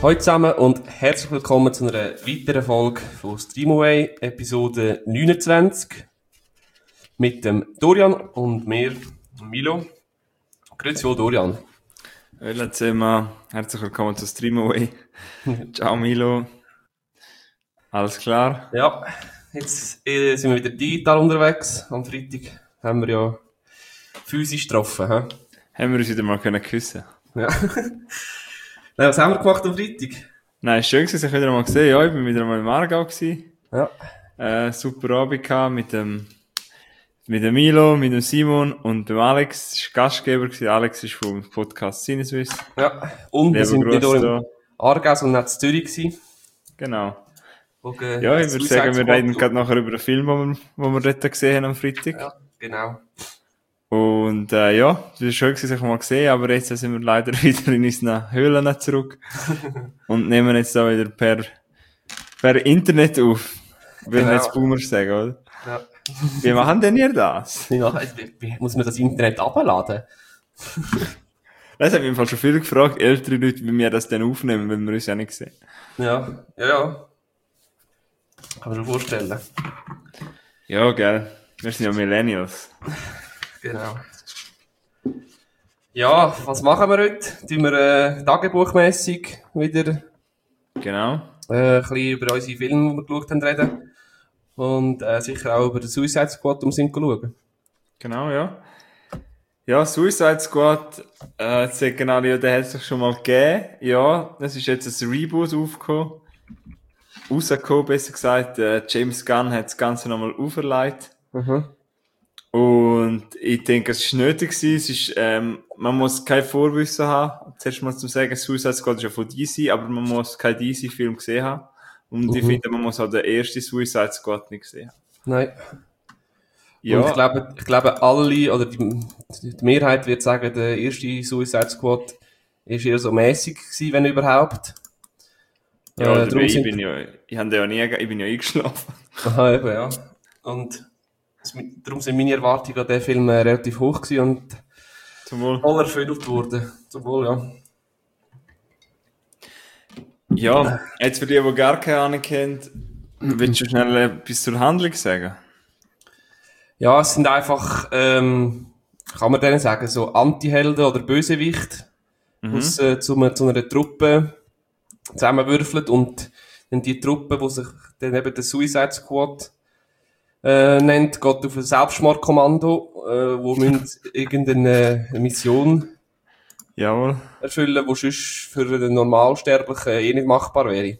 Hallo zusammen und herzlich willkommen zu einer weiteren Folge von Streamaway, Episode 29. Mit dem Dorian und mir, Milo. Grüezi wohl, Dorian. Hallo zusammen, herzlich willkommen zu Streamaway. Ciao Milo. Alles klar? Ja, jetzt sind wir wieder digital unterwegs. Am Freitag haben wir ja physisch getroffen. He? Haben wir uns wieder mal küssen. Ja. Nein, was haben wir gemacht am Freitag? Nein, ist schön gewesen, ich wieder mal gesehen. Ja, ich bin wieder mal im Aargau gewesen. Ja. Super Abend gehabt mit dem Milo, mit dem Simon und dem Alex. Das war Gastgeber gewesen. Alex ist vom Podcast Sinneswiss. Ja. Und wir sind nicht nur im Aargau, sondern auch in Zürich gewesen. Genau. Okay. Ja, ich würde sagen, wir reden gerade nachher über den Film, den wir dort gesehen haben am Freitag. Ja, genau. Und ja, es war schön, sich mal gesehen, aber jetzt sind wir leider wieder in unseren Höhlen zurück und nehmen jetzt da wieder per Internet auf. Will Genau. jetzt Boomers sagen, oder? Ja. Wie machen denn ihr das? Wie muss man das Internet abladen? Das haben mich im Fall schon viele gefragt, ältere Leute, wie wir das denn aufnehmen, weil wir uns ja nicht sehen. Ja. Kann man sich vorstellen. Ja, gell. Wir sind ja Millennials. Genau. Ja, was machen wir heute? Tun wir tagebuchmässig wieder Genau. ein bisschen über unsere Filme, die wir geschaut haben, reden. Und sicher auch über den Suicide Squad schauen. Genau, ja. Ja, Suicide Squad, sagen alle, ja, der hat es doch schon mal gegeben. Ja, das ist jetzt ein Reboot rausgekommen, besser gesagt. James Gunn hat das Ganze nochmal auferlegt. Mhm. Und ich denke, es ist nötig gewesen. Es ist, man muss kein Vorwissen haben. Zuerst mal zu sagen, Suicide Squad ist ja von DC, aber man muss keinen DC-Film gesehen haben. Und ich finde, man muss auch den ersten Suicide Squad nicht gesehen haben. Nein. Ja. Und ich glaube alle, oder die Mehrheit wird sagen, der erste Suicide Squad ist eher so mäßig gewesen, wenn überhaupt. Ja, ich bin ja eingeschlafen. Aha, eben, ja. Und darum sind meine Erwartungen an diesen Film relativ hoch gewesen und voll erfüllt worden. Zum Wohl, ja. Ja, jetzt für die gar keine Ahnung haben, willst du schnell etwas zur Handlung sagen? Ja, es sind einfach, kann man denen sagen, so Anti-Helden oder Bösewicht, aus zu einer Truppe zusammenwürfelt und dann die Truppe, die sich dann eben der Suicide Squad nennt, geht auf ein Selbstmordkommando, wo müssen irgendeine Mission erfüllen, die sonst für den Normalsterblichen nicht machbar wäre.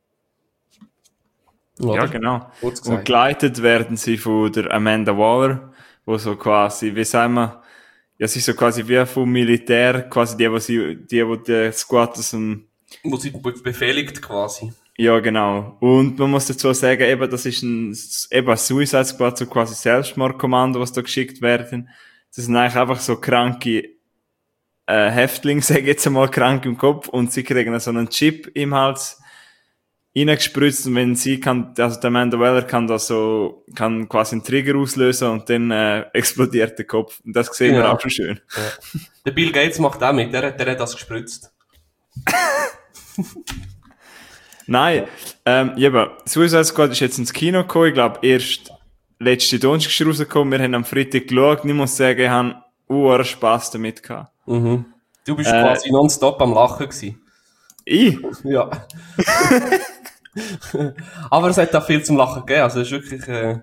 Oder? Ja, genau. Und geleitet werden sie von der Amanda Waller, wo so quasi, wie sagen wir, ja, sie ist so quasi wie vom Militär, quasi die Squad aus dem... Wo sie befehligt quasi. Ja, genau. Und man muss dazu sagen, eben, das ist ein Suicide Squad, so quasi Selbstmordkommando, was da geschickt werden. Das sind eigentlich einfach so kranke Häftlinge, sage ich jetzt einmal, krank im Kopf, und sie kriegen so einen Chip im Hals reingespritzt, und wenn sie kann, also der Amanda Waller kann quasi einen Trigger auslösen und dann explodiert der Kopf. Und das sehen wir auch schon schön. Ja. Der Bill Gates macht auch mit, der hat das gespritzt. Nein, Suicide Squad ist jetzt ins Kino gekommen, ich glaube erst letzte Donnerstag rausgekommen, wir haben am Freitag geschaut, und ich muss sagen, ich habe Spass damit gehabt. Mhm. Du bist quasi nonstop am Lachen gewesen. Ich? Ja. Aber es hat auch viel zum Lachen gegeben, also es ist wirklich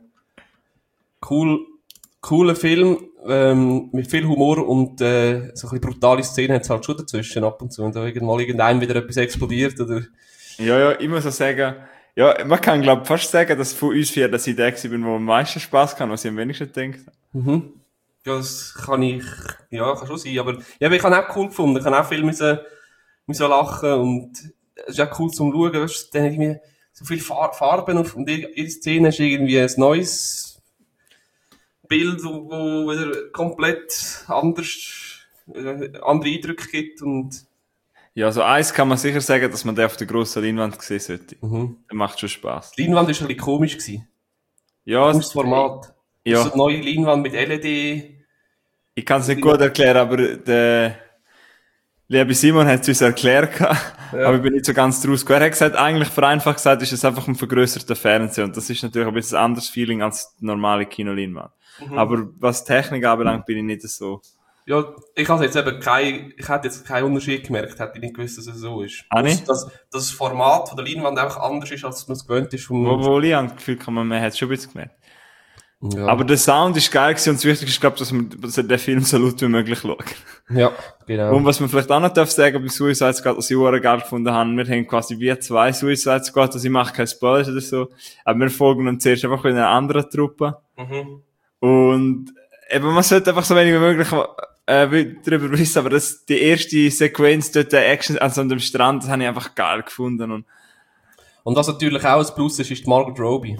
cooler Film, mit viel Humor und so ein bisschen brutale Szenen hat es halt schon dazwischen ab und zu, und da irgendeinem wieder etwas explodiert, oder... Ja, ich muss auch sagen, ja, man kann, glaube ich, fast sagen, dass von uns vier, dass ich der gewesen bin, wo am meisten Spass kann, was ich am wenigsten denke. Mhm. Ja, das kann schon sein, aber ich habe auch cool gefunden, ich habe auch viel müssen lachen, und es ist auch cool zum Schauen, weißt du, dann irgendwie so viele Farben auf, und jede Szene ist irgendwie ein neues Bild, wo wieder komplett andere Eindrücke gibt, und ja, so eins kann man sicher sagen, dass man den auf der grossen Leinwand sehen sollte. Mhm. Der macht schon Spass. Die Leinwand war ein bisschen komisch gewesen. Ja, das Format. Ja. So eine neue Leinwand mit LED. Ich kann es nicht gut erklären, aber der Liebe Simon hat es uns erklärt, Ja. aber ich bin nicht so ganz draus gekommen. Er hat gesagt, eigentlich vereinfacht gesagt, ist es einfach ein vergrößerter Fernseher und das ist natürlich ein bisschen ein anderes Feeling als die normale Kinoleinwand. Aber was Technik anbelangt, bin ich nicht so. Ja, ich hätte jetzt keinen Unterschied gemerkt, hätte ich nicht gewusst, dass es so ist. Ah, nicht? Dass das Format von der Leinwand einfach anders ist, als man es gewöhnt ist. Obwohl ich das Gefühl habe, man hat es schon ein bisschen gemerkt. Ja. Aber der Sound ist geil gewesen und das Wichtigste ist, glaube ich, dass man den Film so laut wie möglich schaut. Ja, genau. Und was man vielleicht auch noch darf sagen bei Suicide Squad, was ich auch geil gefunden habe, wir haben quasi wie 2 Suicide Squad, also ich mache keinen Spoiler oder so, aber wir folgen dann zuerst einfach in einer anderen Truppe. Und eben, man sollte einfach so wenig wie möglich darüber wissen, aber die erste Sequenz dort, der Action, also an dem Strand, das habe ich einfach geil gefunden. Und was natürlich auch ein Plus ist die Margot Robbie.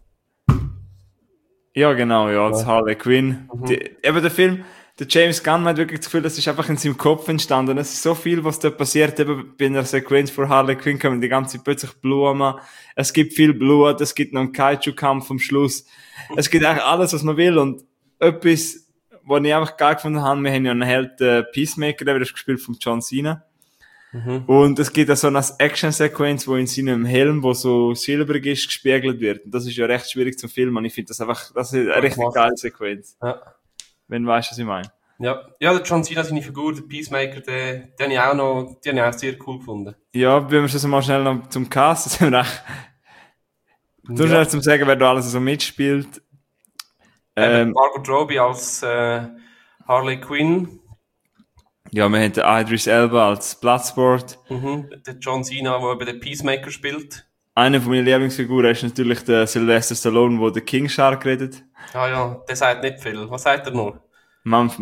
Ja, genau, ja, als Harley Quinn. Eben der Film, der James Gunn man hat wirklich das Gefühl, das ist einfach in seinem Kopf entstanden. Es ist so viel, was da passiert, eben bei einer Sequenz vor Harley Quinn kommen die ganze Zeit plötzlich Blumen. Es gibt viel Blut, es gibt noch einen Kaiju-Kampf am Schluss. Es gibt eigentlich alles, was man will und etwas, was ich einfach geil gefunden habe, wir haben ja einen Held, Peacemaker, der wird gespielt von John Cena. Und es gibt auch so eine Action-Sequenz, wo in seinem Helm, wo so silbrig ist, gespiegelt wird. Und das ist ja recht schwierig zu filmen. Ich finde das ist eine richtig geile Sequenz. Ja. Wenn du weißt, was ich meine. Ja, der John Cena, seine Figur, der Peacemaker, den habe ich auch sehr cool gefunden. Ja, wenn wir schon mal schnell noch zum Cast, das haben wir echt, du schnell zum sagen, wer da alles so mitspielt. Margot Robbie als, Harley Quinn. Ja, wir haben den Idris Elba als Bloodsport. Der John Cena, der eben den Peacemaker spielt. Eine von meinen Lieblingsfiguren ist natürlich der Sylvester Stallone, der den King Shark redet. Ah ja, der sagt nicht viel. Was sagt er nur? Mampf.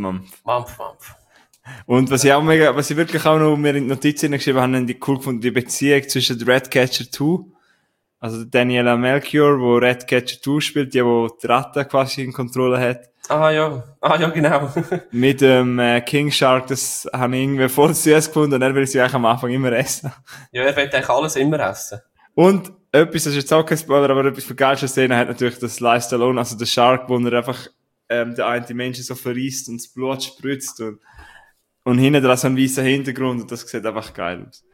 Und was ich wirklich auch noch mir in die Notizen geschrieben habe, haben die cool gefunden, die Beziehung zwischen Redcatcher 2, also Daniela Melchior, wo Redcatcher 2 spielt, die Ratte quasi in Kontrolle hat. Ah ja, genau. Mit dem King Shark, das habe ich irgendwie voll süß gefunden und er will sie eigentlich am Anfang immer essen. Ja, er will eigentlich alles immer essen. Und etwas, das ist jetzt auch kein Spoiler, aber etwas für geilste Szene hat natürlich das Sly Stallone, also der Shark, wo er einfach der eine Menschen so verriest und das Blut spritzt und hinten dran so ein weißer Hintergrund und das sieht einfach geil aus.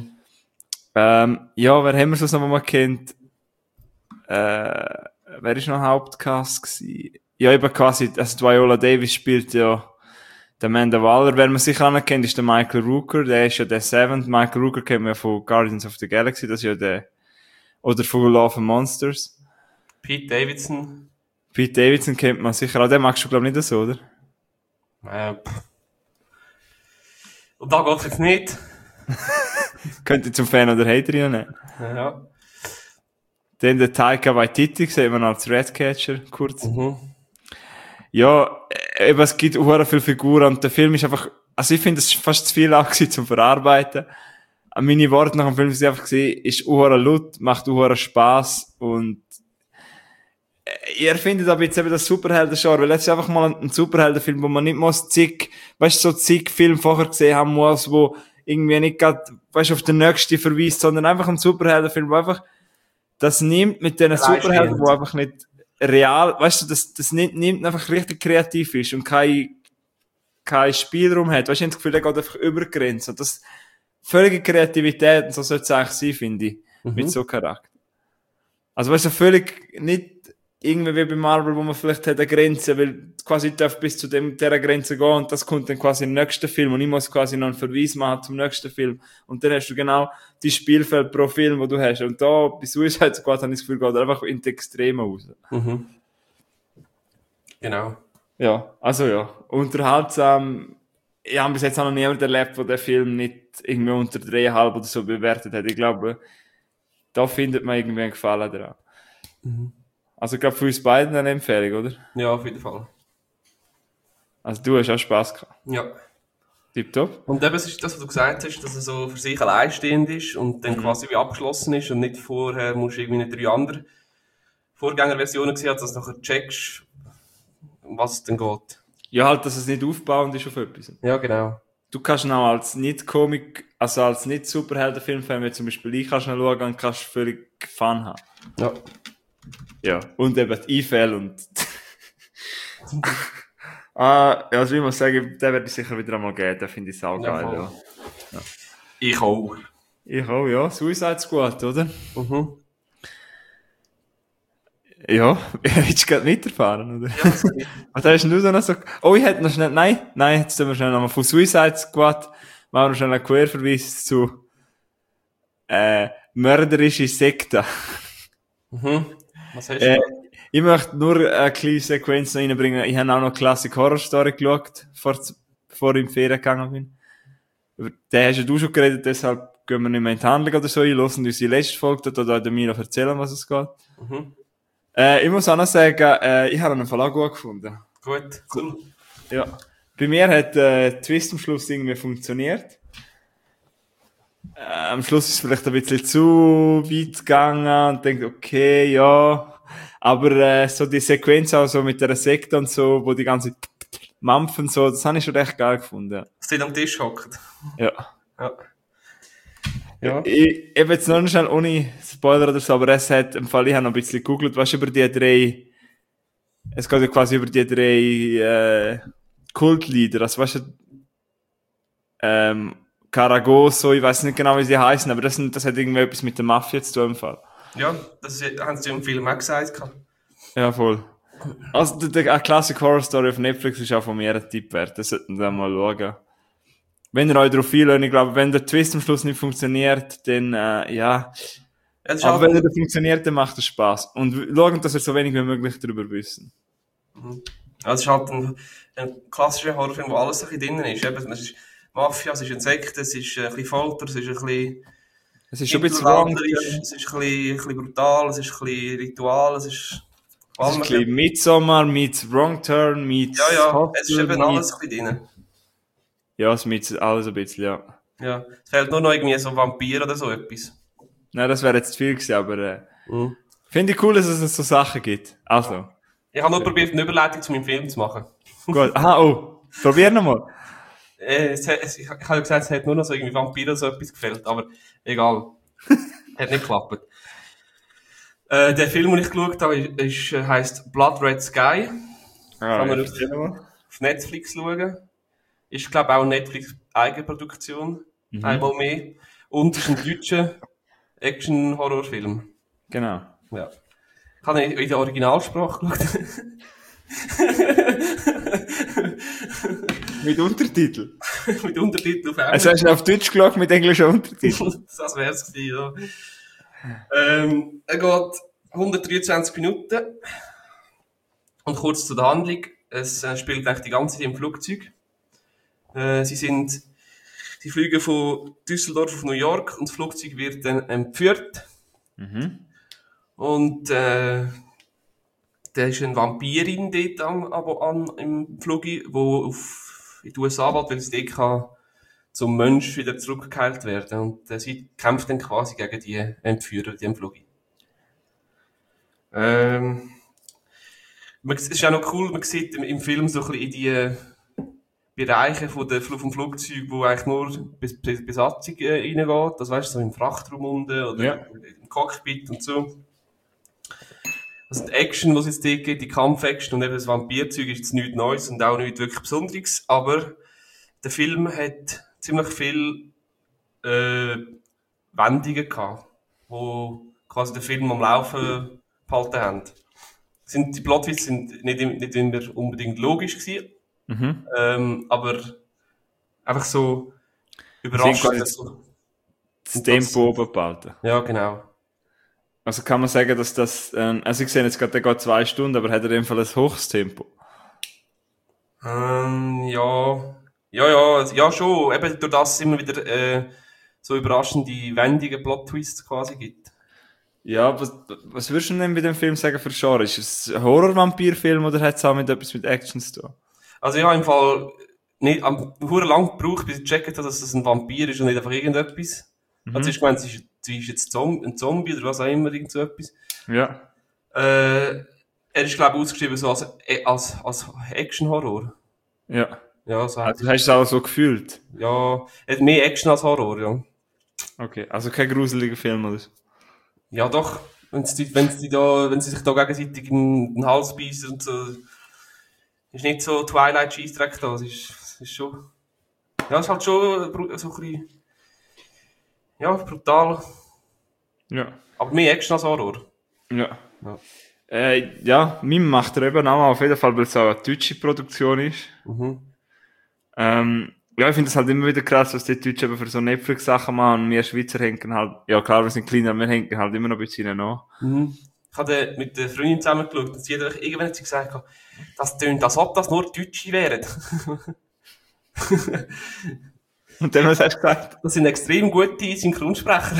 Ja, wer haben wir sonst noch mal kennt? Wer ist noch Hauptcast gewesen? Ja, eben quasi, also Viola Davis spielt ja der Amanda Waller. Wer man sicher anerkennt, ist der Michael Rooker, der ist ja der Seventh. Michael Rooker kennt man ja von Guardians of the Galaxy, das ist ja der, oder von Love and Monsters. Pete Davidson kennt man sicher auch, den magst du glaube ich nicht so, oder? Und da geht's jetzt nicht. Könnte zum Fan oder Hater nehmen. Ja. Dann der Taika Waititi, sieht man als Redcatcher, kurz. Ja, eben, es gibt auch viele Figuren und der Film ist einfach, also ich finde, es ist fast zu viel auch zum Verarbeiten. Meine Worte nach dem Film sind einfach gesehen, ist auch laut, macht auch Spass und ihr findet aber jetzt eben das Superhelden-Genre, weil jetzt ist einfach mal ein Superheldenfilm, wo man nicht muss zig Filme vorher gesehen haben muss, wo irgendwie nicht gerade, auf den nächsten verweist, sondern einfach ein Superheldenfilm, wo einfach das nimmt mit diesen Superhelden, wo einfach nicht real, das nimmt einfach richtig kreativ ist und kein Spielraum hat. Ich habe das Gefühl, der geht einfach über die Grenze. Und das völlige Kreativität, und so sollte es eigentlich sein, finde ich, mit so Charakter. Also völlig nicht irgendwie wie bei Marvel, wo man vielleicht hat eine Grenze, weil quasi darf bis zu dieser Grenze gehen und das kommt dann quasi im nächsten Film und ich muss quasi noch einen Verweis machen zum nächsten Film und dann hast du genau die Spielfeld pro Film, wo du hast und da bei Suicide Squad habe ich das Gefühl, geht einfach in die Extreme raus. Genau. Ja, also ja, unterhaltsam. Ich habe bis jetzt auch noch niemand erlebt, der den Film nicht irgendwie unter 3,5 oder so bewertet hat. Ich glaube, da findet man irgendwie einen Gefallen daran. Also ich glaube, für uns beiden eine Empfehlung, oder? Ja, auf jeden Fall. Also du hast auch Spass gehabt. Ja. Tipptopp. Und eben, es ist das, was du gesagt hast, dass er so für sich alleinstehend ist und dann quasi wie abgeschlossen ist und nicht vorher musst du irgendwie nicht 3 andere Vorgängerversionen gesehen, dass du nachher checkst, um was es denn geht. Ja, halt, dass es nicht aufbauend ist auf etwas. Ja, genau. Du kannst auch als Nicht-Comic, also als Nicht-Superhelden-Film, wenn zum Beispiel ich kannst noch schauen und kannst völlig Fun haben. Ja. Ja, und eben die Einfälle und ja, also ich muss sagen, den werde ich sicher wieder einmal geben, den finde ich saugeil, ja. Ich auch. Ich auch, ja. Suicide Squad, oder? Mhm. Ja, willst du gerade weiterfahren, oder? Ja, das geht. Was hast denn du da noch so? Oh, ich hätte noch schnell, nein, jetzt tun wir schnell nochmal von Suicide Squad, machen wir schnell einen Querverweis zu, mörderische Sekte. Mhm. Was hast du Äh, da? ich möchte nur eine kleine Sequenz noch reinbringen. Ich habe auch noch Classic Horror Story geschaut, bevor ich in die Ferien gegangen bin. Über den hast ja du schon geredet, deshalb gehen wir nicht mehr in die Handlung oder so ein, hören unsere letzte Folge, da der Milo erzählen, was es geht. Mhm. Ich muss auch noch sagen, ich habe einen Verlag gut gefunden. Gut, cool. Ja. Bei mir hat der Twist am Schluss irgendwie funktioniert. Am Schluss ist es vielleicht ein bisschen zu weit gegangen und denkt, okay, ja. Aber so die Sequenz auch so mit der Sekte und so, wo die ganze Mampfen so, das habe ich schon recht geil gefunden. Dass die am Tisch hockt. Ja. Ja. Ja. Ich eben jetzt noch schnell ohne Spoiler oder so, aber es hat, im Fall, ich habe noch ein bisschen gegoogelt, was über die drei, es geht ja quasi über die drei, Kultlieder, also weißt du, Caragoso, ich weiß nicht genau, wie sie heißen, aber das hat irgendwie etwas mit der Mafia zu tun im Fall. Ja, das haben sie im Film auch gesagt. Ja, voll. Also, eine Classic Horror Story auf Netflix ist auch von mir ein Tipp wert, das sollten wir mal schauen. Wenn ihr euch darauf einlässt, ich glaube, wenn der Twist am Schluss nicht funktioniert, dann, ja. Ja, das ist Aber halt, wenn er funktioniert, dann macht es Spaß. Und schauen, dass wir so wenig wie möglich darüber wissen. das ist halt ein klassischer Horrorfilm, wo alles ein bisschen drin ist. Eben, es ist Mafia, es ist ein Sekt, es ist ein bisschen Folter, es ist ein bisschen Es ist schon ein bisschen wrong. es ist ein bisschen brutal, es ist ein bisschen Ritual, es ist Es ist ein bisschen Midsommar, meets Wrong Turn, meets ja, es ist eben alles ein bisschen drin. Ja, es meets alles ein bisschen, ja. Ja, es fehlt nur noch irgendwie so Vampir oder so etwas. Nein, das wäre jetzt zu viel gewesen, aber finde ich cool, dass es so Sachen gibt. Also. Ich habe nur probiert, eine Überleitung zu meinem Film zu machen. Gut. Aha, oh. Probier nochmal. Ich habe ja gesagt, es hat nur noch so irgendwie Vampir oder so etwas gefällt, aber egal. Hat nicht geklappt. Der Film, den ich geschaut habe, heisst Blood Red Sky. Kann man auf Netflix schauen. Ist, glaube ich, auch Netflix Eigenproduktion. Einmal mehr. Und ist ein deutscher Action-Horrorfilm. Genau. Ja. Ich habe in der Originalsprache geschaut. Mit Untertitel. Mit Untertitel auf Englisch. Also hast du auf Deutsch geschaut mit englischen Untertiteln? Das wär's gewesen, ja. Er geht 123 Minuten. Und kurz zur Handlung. Es spielt eigentlich die ganze Zeit im Flugzeug. Sie fliegen von Düsseldorf auf New York und das Flugzeug wird dann entführt. Und da ist eine Vampirin dort im Flug, die in die USA will, weil sie dort kann zum Mensch wieder zurückgeheilt werden. Und sie kämpft dann quasi gegen die Entführer, die im Flug. Es ist auch noch cool, man sieht im Film so ein bisschen in die Bereiche vom Flugzeug, wo eigentlich nur bis Besatzung reingeht. Das weißt du, so im Frachtraum unten oder im Cockpit und so. Also die Action, die es jetzt dort gibt, die Kampf-Action und eben das Vampirzeug ist jetzt nichts Neues und auch nichts wirklich Besonderes. Aber der Film hat ziemlich viel Wendungen gehabt, wo quasi den Film am Laufen gehalten haben. Die Plotwists sind nicht immer unbedingt logisch gewesen. Aber einfach so überraschend. Das Tempo oben behalten. Ja, genau. Also kann man sagen, dass das, also ich sehe jetzt gerade, der geht 2 Stunden, aber hat er in dem Fall ein hohes Tempo? Ja, schon. Eben durch das es immer wieder so überraschende Wendungen, Plot-Twists quasi gibt. Ja, was würdest du denn bei dem Film sagen für Genre? Ist es ein Horror-Vampir-Film oder hat es auch etwas mit Action zu tun? Also ich habe im Fall nicht hure lang gebraucht, bis ich gecheckt habe, dass es ein Vampir ist und nicht einfach irgendetwas. Also ich meine, sie ist jetzt ein Zombie oder was auch immer, irgend so etwas. Ja. Er ist, glaube ich, ausgeschrieben so als Action-Horror. Ja. Ja, so Also hast du es auch so gefühlt? Ja, mehr Action als Horror, ja. Okay, also kein gruseliger Film oder so? Ja, doch. Wenn sie sich da gegenseitig in den Hals beißen und so. Ist nicht so Twilight-Scheissdreck da. Es ist schon. Ja, es ist halt schon so ein bisschen Ja, brutal. Ja. Aber mehr Action als Horror. Ja. Ja. Ja, Mime macht er eben auch auf jeden Fall, weil es auch eine deutsche Produktion ist. Mhm. Ja, ich finde es halt immer wieder krass, was die Deutschen eben für so Netflix-Sachen machen und wir Schweizer hängen halt, ja klar, wir sind kleiner, aber wir hängen halt immer noch ein bisschen nach. Mhm. Ich habe mit der Freundin zusammen geschaut und sie hat irgendwann hat sie gesagt, das tönt, als ob das nur Deutsche wären. Und dann, was hast du gesagt? Das sind extrem gute Synchronsprecher.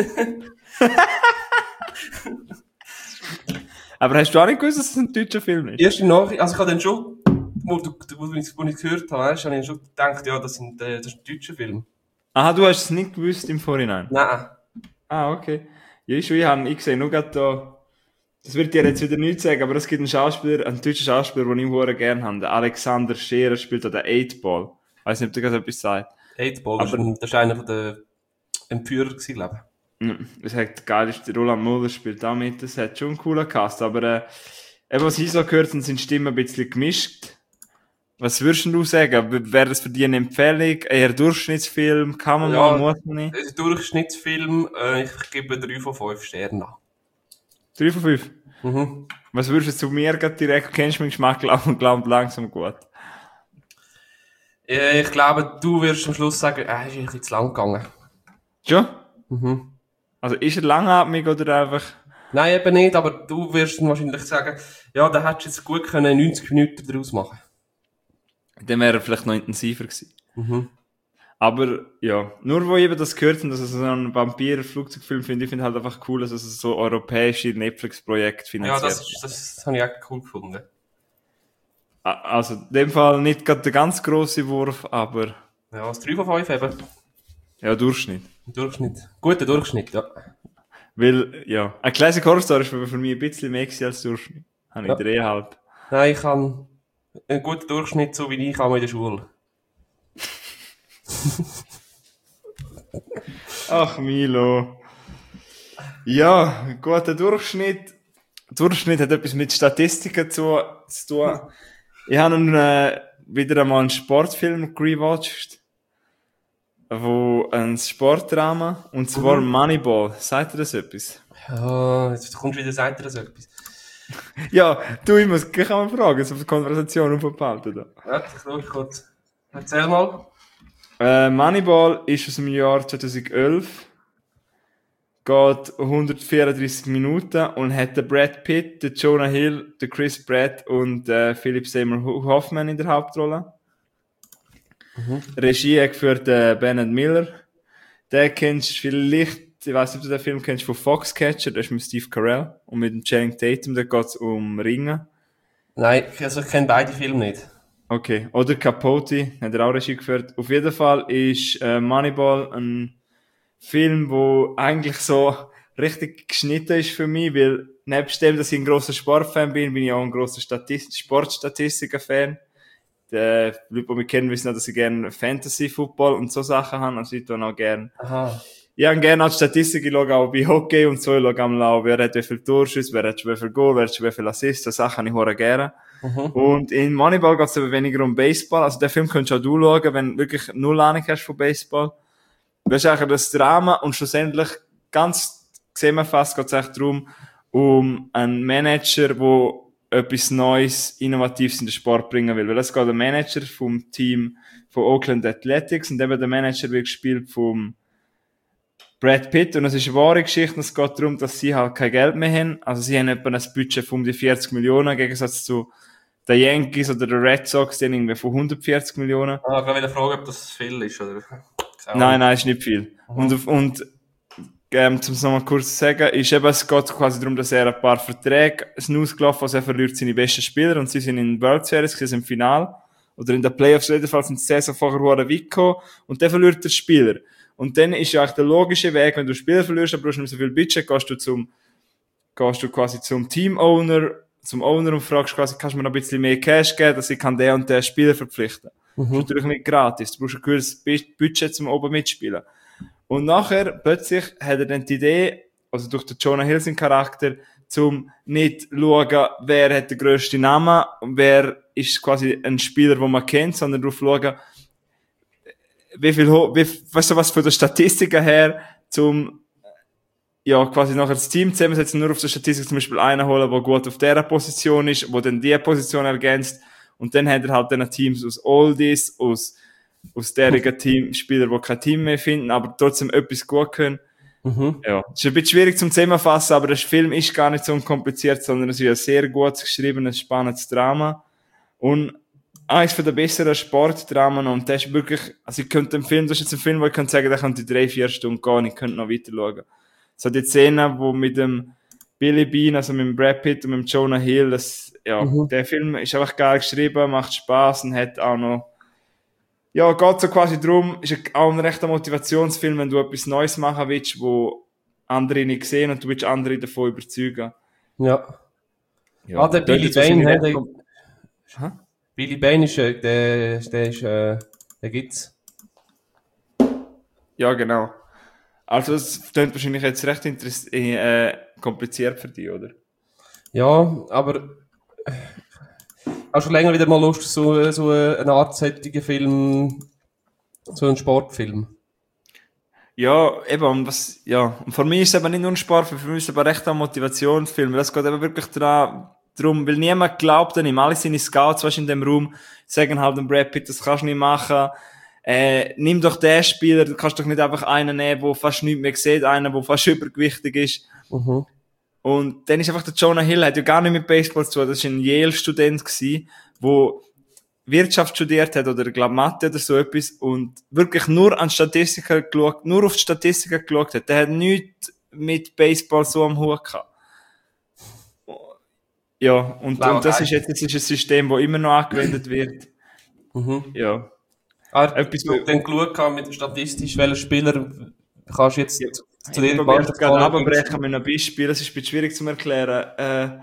Aber hast du auch nicht gewusst, dass es ein deutscher Film ist? Erste Nachricht, also ich habe dann schon, wo ich es gehört habe, weißt, habe ich schon gedacht, ja, das ist ein deutscher Film. Aha, du hast es nicht gewusst im Vorhinein? Nein. Ah, okay. Ja, ich sehe nur gerade da, das wird dir jetzt wieder nichts sagen, aber es gibt einen Schauspieler, einen deutschen Schauspieler, den ich sehr gerne habe. Der Alexander Scherer spielt da den 8-Ball. Ich weiss nicht, ob der gerade etwas sagt. 8-Ball, das war einer der Entführer gewesen, glaube ich. Es hat geil, Roland Muller spielt auch mit, das hat schon einen coolen Cast, aber eben, was ich so gehört habe, sind Stimmen ein bisschen gemischt. Was würdest du sagen? Wäre das für dich eine Empfehlung? Eher Durchschnittsfilm? Kann man mal, muss man nicht? Ein Durchschnittsfilm, ich gebe 3 von 5 Sternen an. 3 von 5? Mhm. Was würdest du zu mir gerade direkt, kennst du meinen Geschmack, glaub langsam gut? Ich glaube, du wirst am Schluss sagen, ist ein bisschen zu lang gegangen. Schon? Mhm. Also ist er langatmig oder einfach... Nein, eben nicht, aber du wirst dann wahrscheinlich sagen, ja, da hättest du jetzt gut können 90 Minuten daraus machen. Dann wäre er vielleicht noch intensiver gewesen. Mhm. Aber, ja, nur wo ich eben das gehört habe, dass es so ein Vampir-Flugzeugfilm finde, ich finde halt einfach cool, dass es so europäische Netflix-Projekt finanziert. Ja, das habe ich auch cool gefunden. Also, in dem Fall nicht gerade der ganz grosse Wurf, aber... Ja, das 3 von 5 eben. Ja, Durchschnitt. Durchschnitt. Guter Durchschnitt, ja. Weil, ja, eine Classic Horror Story ist für mich ein bisschen mehr gewesen als Durchschnitt. Habe ich 3,5. Nein, ich habe einen guten Durchschnitt, so wie ich auch in der Schule. Ach, Milo. Ja, guter Durchschnitt. Durchschnitt hat etwas mit Statistiken zu tun. Ich habe nun wieder einmal einen Sportfilm rewatcht. Wo ein Sportdrama, und zwar Moneyball. Sagt ihr das etwas? Ja, jetzt kommst du wieder, sagt dir das etwas. Ja, du, ich muss gleich mal fragen, so eine Konversation aufbehalten da. Warte, ich schaue kurz. Erzähl mal. Moneyball ist aus dem Jahr 2011. Geht 134 Minuten und hat den Brad Pitt, den Jonah Hill, den Chris Pratt und Philip Seymour Hoffman in der Hauptrolle. Regie hat geführt Bernard Miller. Den kennst du vielleicht, ich weiss nicht, ob du den Film kennst, von Foxcatcher, das ist mit Steve Carell und mit dem Channing Tatum, da geht's um Ringen. Nein, also ich kenne beide Filme nicht. Okay, oder Capote, hat er auch Regie geführt. Auf jeden Fall ist Moneyball ein Film, wo eigentlich so richtig geschnitten ist für mich, weil nebst dem, dass ich ein grosser Sportfan bin ich auch ein grosser Sportstatistiker-Fan. Die Leute, die mich kennen, wissen auch, dass ich gerne Fantasy-Football und so Sachen habe, also ich tue auch gerne. Aha. Ich habe gerne auch die Statistik, ich schaue auch bei Hockey und so, ich schaue einmal auch, wer hat wie viel Torschüsse, wer hat wie viel Goal, wer hat wie viel Assists, so Sachen habe ich sehr gerne. Und in Moneyball geht es aber weniger um Baseball, also den Film könntest auch du schauen, wenn du wirklich null Ahnung hast von Baseball. Das ist eigentlich das Drama und schlussendlich, ganz zusammenfasst, geht es echt darum, um einen Manager, der etwas Neues, Innovatives in den Sport bringen will. Weil das geht der Manager vom Team von Oakland Athletics und eben der Manager wird gespielt vom Brad Pitt und es ist eine wahre Geschichte und es geht darum, dass sie halt kein Geld mehr haben. Also sie haben etwa ein Budget von um die 40 Millionen, im Gegensatz zu den Yankees oder den Red Sox, die haben irgendwie von 140 Millionen. Ich wollte fragen, ob das viel ist, oder? Nein, ist nicht viel. Und um es nochmal kurz zu sagen, ist eben, es geht quasi darum, dass er ein paar Verträge ausgelaufen, also er verliert seine besten Spieler und sie sind in der World Series, sie sind im Finale oder in den Playoffs, jedenfalls sind die Saison vorher weit gekommen und dann verliert der Spieler. Und dann ist ja eigentlich der logische Weg, wenn du Spieler verlierst, aber du hast nicht so viel Budget, gehst du quasi zum Team-Owner, und fragst quasi, kannst du mir noch ein bisschen mehr Cash geben, dass ich kann den und den Spieler verpflichten. Das ist natürlich nicht gratis. Du brauchst ein gewisses Budget, um oben mitspielen. Und nachher, plötzlich, hat er dann die Idee, also durch den Jonah Hill seinen Charakter, zum nicht schauen, wer hat den grössten Namen, wer ist quasi ein Spieler, den man kennt, sondern darauf schauen, weißt du was von der Statistiken her, quasi nachher das Team zusammensetzen, nur auf der Statistik zum Beispiel einen holen, der gut auf dieser Position ist, wo dann die Position ergänzt, und dann hat er halt dann Teams aus Oldies, aus derigen Teamspielern, die kein Team mehr finden, aber trotzdem etwas gut können. Ja, es ist ein bisschen schwierig zum Zusammenfassen, aber der Film ist gar nicht so unkompliziert, sondern es ist ein sehr gut geschriebenes, spannendes Drama. Und eines der besseren Sportdramen, und das ist wirklich, also ich könnte das ist jetzt ein Film, wo ich könnte sagen, der könnte 3-4 Stunden gehen, und ich könnte noch weiter schauen. So die Szene, wo mit dem Billy Bean, also mit dem Brad Pitt und mit dem Jonah Hill, der Film ist einfach geil geschrieben, macht Spaß und hat auch noch, geht so quasi drum, ist auch ein rechter Motivationsfilm, wenn du etwas Neues machen willst, wo andere nicht sehen und du willst andere davon überzeugen. Ja. Der Billy Bane, Billy Bane ist, der gibt's. Ja, genau. Also das klingt wahrscheinlich jetzt recht kompliziert für dich, oder? Ja, aber hast du länger wieder mal Lust, so eine Art solchen Film, so einen Sportfilm? Ja, eben, und für mich ist es eben nicht nur ein Sportfilm, für mich ist es aber recht ein Motivationsfilm, weil es geht eben wirklich darum, weil niemand glaubt an ihm, alle seine Scouts, weißt, in dem Raum, sagen halt dem Brad Pitt, das kannst du nicht machen, nimm doch den Spieler, du kannst doch nicht einfach einen nehmen, der fast nichts mehr sieht, einen, der fast übergewichtig ist. Und dann ist einfach der Jonah Hill, hat ja gar nicht mit Baseball zu tun, das war ein Yale-Student gsi, wo Wirtschaft studiert hat, oder, glaub, Mathe oder so etwas, und wirklich nur auf die Statistiken geschaut hat. Der hat nichts mit Baseball so am Hut gehabt. Ja, und das ist jetzt, ein System, das immer noch angewendet wird. Ja. Etwas, du dann geschaut mit statistisch, welcher Spieler kannst du jetzt zu dir gerade abbrechen mit einem Beispiel, das ist ein bisschen schwierig zu erklären.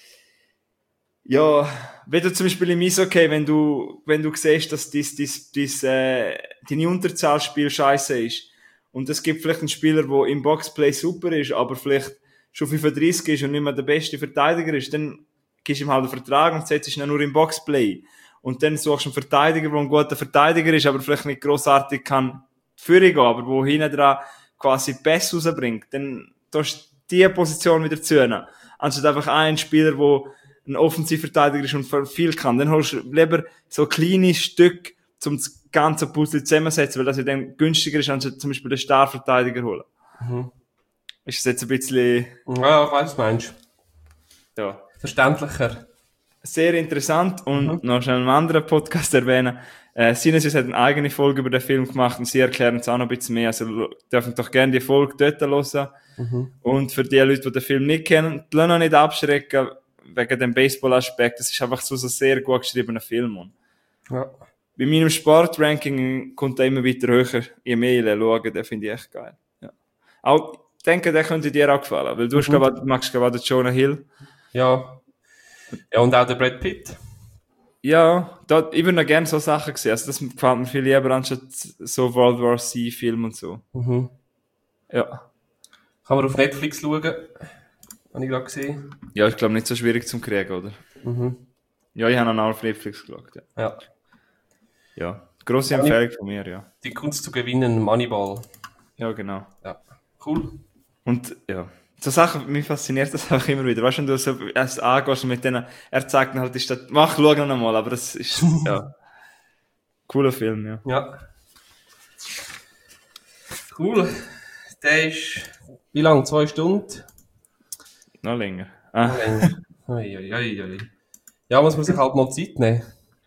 Wenn du zum Beispiel im Eishockey, wenn du siehst, dass deine Unterzahlspiel scheiße ist, und es gibt vielleicht einen Spieler, der im Boxplay super ist, aber vielleicht schon 35 ist und nicht mehr der beste Verteidiger ist, dann gibst du ihm halt einen Vertrag und setzt ihn nur im Boxplay. Und dann suchst du einen Verteidiger, der ein guter Verteidiger ist, aber vielleicht nicht grossartig kann Führung gehen, aber wo hinten dran quasi Pass rausbringt. Dann tust du diese Position wieder zunehmen. Anstatt einfach einen Spieler, der ein Offensivverteidiger ist und viel kann. Dann holst du lieber so kleine Stück, um das ganze Puzzle zusammensetzen, weil das ja dann günstiger ist, anstatt zum Beispiel den Starverteidiger holen. Ist das jetzt ein bisschen... Ja, ich weiss, was du meinst. Ja. Verständlicher. Sehr interessant, und noch schnell einen anderen Podcast erwähnen. Sinus hat eine eigene Folge über den Film gemacht, und sie erklären es auch noch ein bisschen mehr. Also dürfen doch gerne die Folge dort hören. Und für die Leute, die den Film nicht kennen, lassen noch nicht abschrecken wegen dem Baseball-Aspekt. Das ist einfach so ein sehr gut geschriebener Film. Ja. Bei meinem Sportranking kommt er immer weiter höher, je mehr ich schaue, den finde ich echt geil. Ja. Auch, ich denke, der könnte dir auch gefallen, weil du magst gerade den Jonah Hill. Ja, und auch der Brad Pitt. Ja, ich würde noch gerne so Sachen sehen. Also das gefällt mir viel lieber anstatt so World War C-Film und so. Ja. Kann man auf Netflix schauen. Habe ich gerade gesehen. Ja, ich glaube nicht so schwierig zum kriegen, oder? Ja, ich habe ihn auch auf Netflix geschaut. Ja. Ja. Grosse Empfehlung von mir, ja. Die Kunst zu gewinnen, Moneyball. Ja, genau. Ja. Cool. Und, ja. So Sachen, mich fasziniert das auch immer wieder. Weißt du, wenn du so erst angehst und mit denen, er zeigt dann halt die Stadt, schau noch mal, aber das ist, ja. Cooler Film, ja. Ja. Cool. Der ist, wie lang? 2 Stunden? Noch länger. Noch länger. Ui. Ja, muss man sich halt mal Zeit nehmen.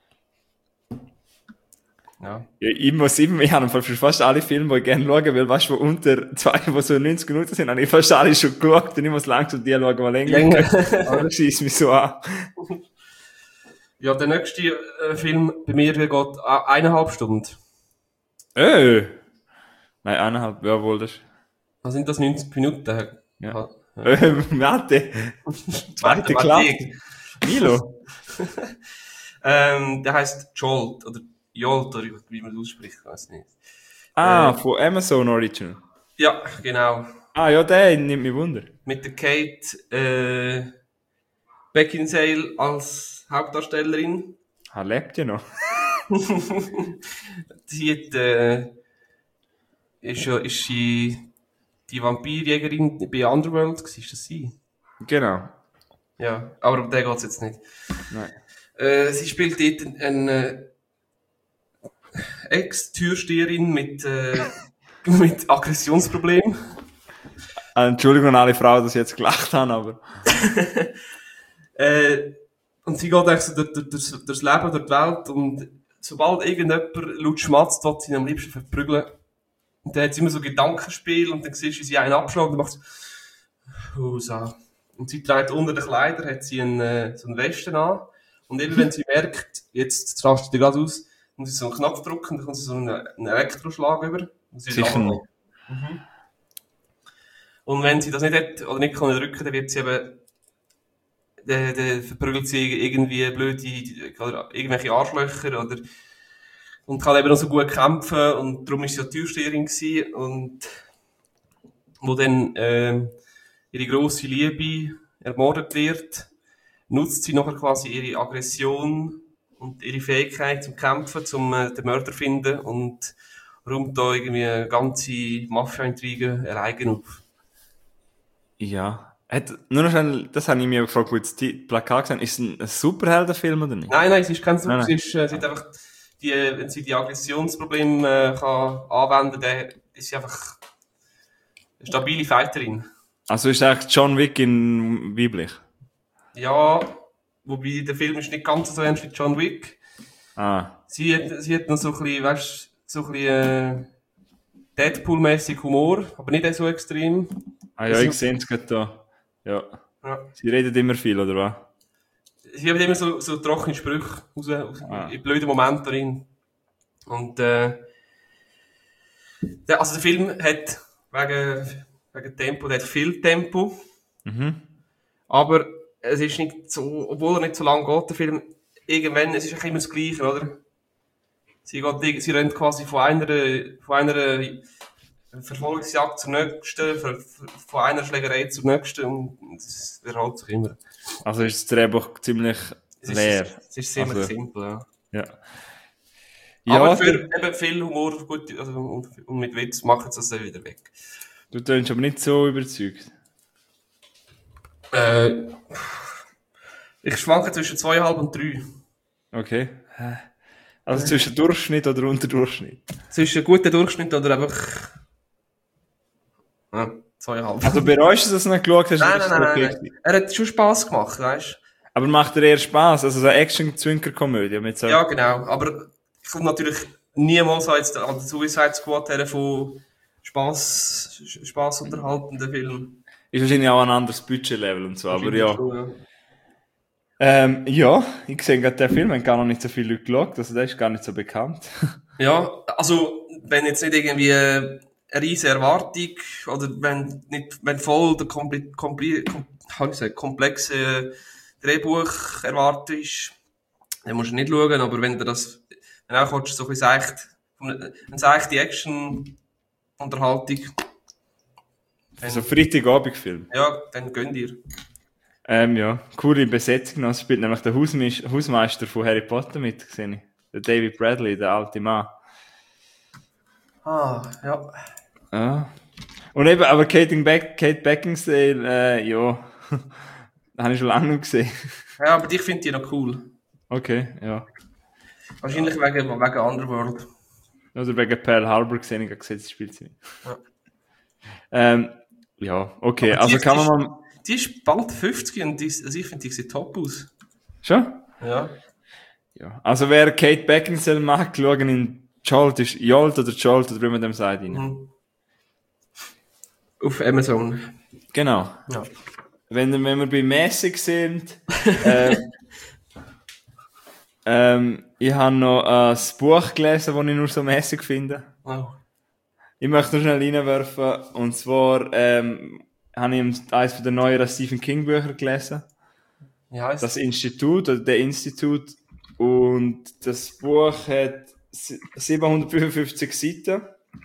Ja. Ja, ich habe fast alle Filme, die ich gerne schauen will, weißt du, wo unter 2, die so 90 Minuten sind, habe ich fast alle schon geschaut, und ich muss langsam die schauen, die länger. Aber das schießt mich so an. Ja, der nächste Film bei mir geht 1,5 Stunden. Nein, 1,5, ja wohl, das. Was sind das, 90 Minuten? Ja. Mathe. Zweite Klasse. Milo. Der heisst Jolt, oder Jolt, oder wie man das ausspricht, ich weiß nicht. Von Amazon Original. Ja, genau. Ja, der nimmt mich Wunder. Mit der Kate Beckinsale als Hauptdarstellerin. Lebt ja noch. Sie hat, ist sie die Vampirjägerin bei Underworld gewesen? Ist das sie? Genau. Ja, aber um den geht's jetzt nicht. Nein. Sie spielt dort eine Ex-Türsteherin mit Aggressionsproblemen. Entschuldigung an alle Frauen, dass ich jetzt gelacht habe, aber... Und sie geht eigentlich so durchs Leben, durch die Welt und sobald irgendjemand laut schmatzt, will sie ihn am liebsten verprügeln. Und dann hat sie immer so Gedankenspiel und dann siehst du, wie sie einen abschlägt und macht so. Und sie trägt unter den Kleidern hat sie so einen Westen an. Und eben wenn sie merkt, jetzt rastet sie gerade aus, muss sie so einen Knopf drücken, dann kommt sie so einen Elektroschlag über. Und sie Sicher nicht. Und wenn sie das nicht hat oder nicht kann drücken, dann wird sie eben dann verprügelt sie irgendwie blöde oder irgendwelche Arschlöcher oder und kann eben auch so gut kämpfen und darum ist sie ja Türsteherin gewesen und wo dann ihre grosse Liebe ermordet wird, nutzt sie nachher quasi ihre Aggression und ihre Fähigkeit zum Kämpfen, zum den Mörder finden und räumt da irgendwie eine ganze Mafia-Intrige alleine auf. Ja. Nur noch schnell, das habe ich mir gefragt, wo jetzt die Plakat gesehen ist es ein Superheldenfilm oder nicht? Nein, es ist kein Super, Nein. sie hat einfach wenn sie die Aggressionsprobleme kann anwenden, dann ist sie einfach eine stabile Fighterin. Also ist eigentlich John Wick in weiblich? Ja, wobei der Film ist nicht ganz so ernst wie John Wick. Ah. Sie hat noch so ein bisschen, weißt, so ein bisschen Deadpool-mäßig Humor, aber nicht so extrem. Ah ja, ich sehe es gerade da. Ja. Sie redet immer viel, oder was? Sie haben immer so trockene Sprüche in blöden Momenten drin. Und also der Film hat wegen Tempo, der hat viel Tempo. Aber es ist nicht so, obwohl er nicht so lang geht, der Film, irgendwann, es ist eigentlich immer das Gleiche, oder? Sie rennt quasi von einer Verfolgungsjagd zur nächsten, von einer Schlägerei zur nächsten und es wiederholt sich immer. Also ist das Drehbuch ziemlich leer. Es ist ziemlich simpel, ja. Ja, Aber für eben viel Humor gut, also, und mit Witz machen sie das dann wieder weg. Du tönst aber nicht so überzeugt. Ich schwanke zwischen 2,5 und 3. Okay. Also zwischen Durchschnitt oder Unterdurchschnitt? Zwischen guter Durchschnitt oder einfach 2,5. Also bereust du, dass du nicht geschaut hast? Nein. Er hat schon Spass gemacht, weißt du? Aber macht er eher Spass? Also so eine Action-Zwinker-Komödie mit so... Ja, genau. Aber ich komme natürlich niemals jetzt an den Suicide Squad her von Spass unterhaltenden Film. Ist wahrscheinlich auch ein anderes Budgetlevel und so, aber ja. Schon, ja, ich sehe gerade den Film, haben gar noch nicht so viele Leute geschaut, also der ist gar nicht so bekannt. Ja, also wenn jetzt nicht irgendwie eine riesige Erwartung oder wenn voll der komplexe Drehbuch erwartet ist, dann musst du nicht schauen, aber wenn auch so ein bisschen eine seichte Action-Unterhaltung. So Freitagabendfilm. Ja, dann gönnt ihr. Ja, coole Besetzung. Es spielt nämlich der Hausmeister von Harry Potter mit, gesehen ich. Der David Bradley, der alte Mann. Ah, ja. Ja. Und eben, aber Kate Beckinsale, ja, habe ich schon lange nicht gesehen. Ja, aber ich finde die noch cool. Okay, ja. Wahrscheinlich wegen Underworld. Oder wegen Pearl Harbor gesehen, ich habe gesehen, sie spielt sie nicht. Ja, okay, aber also kann man mal... Die ist bald 50 und ich finde, die sieht top aus. Schon? Ja. Ja. Also wer Kate Beckinsale mag, schauen in Jolt oder wie man dem sagt. Auf Amazon. Genau. Ja. Wenn wir bei mäßig sind, ich habe noch ein Buch gelesen, das ich nur so mäßig finde. Oh. Ich möchte noch schnell reinwerfen, und zwar habe ich eines von den neueren Stephen King Bücher gelesen. Ja, das Institut, oder der Institut, und das Buch hat 755 Seiten.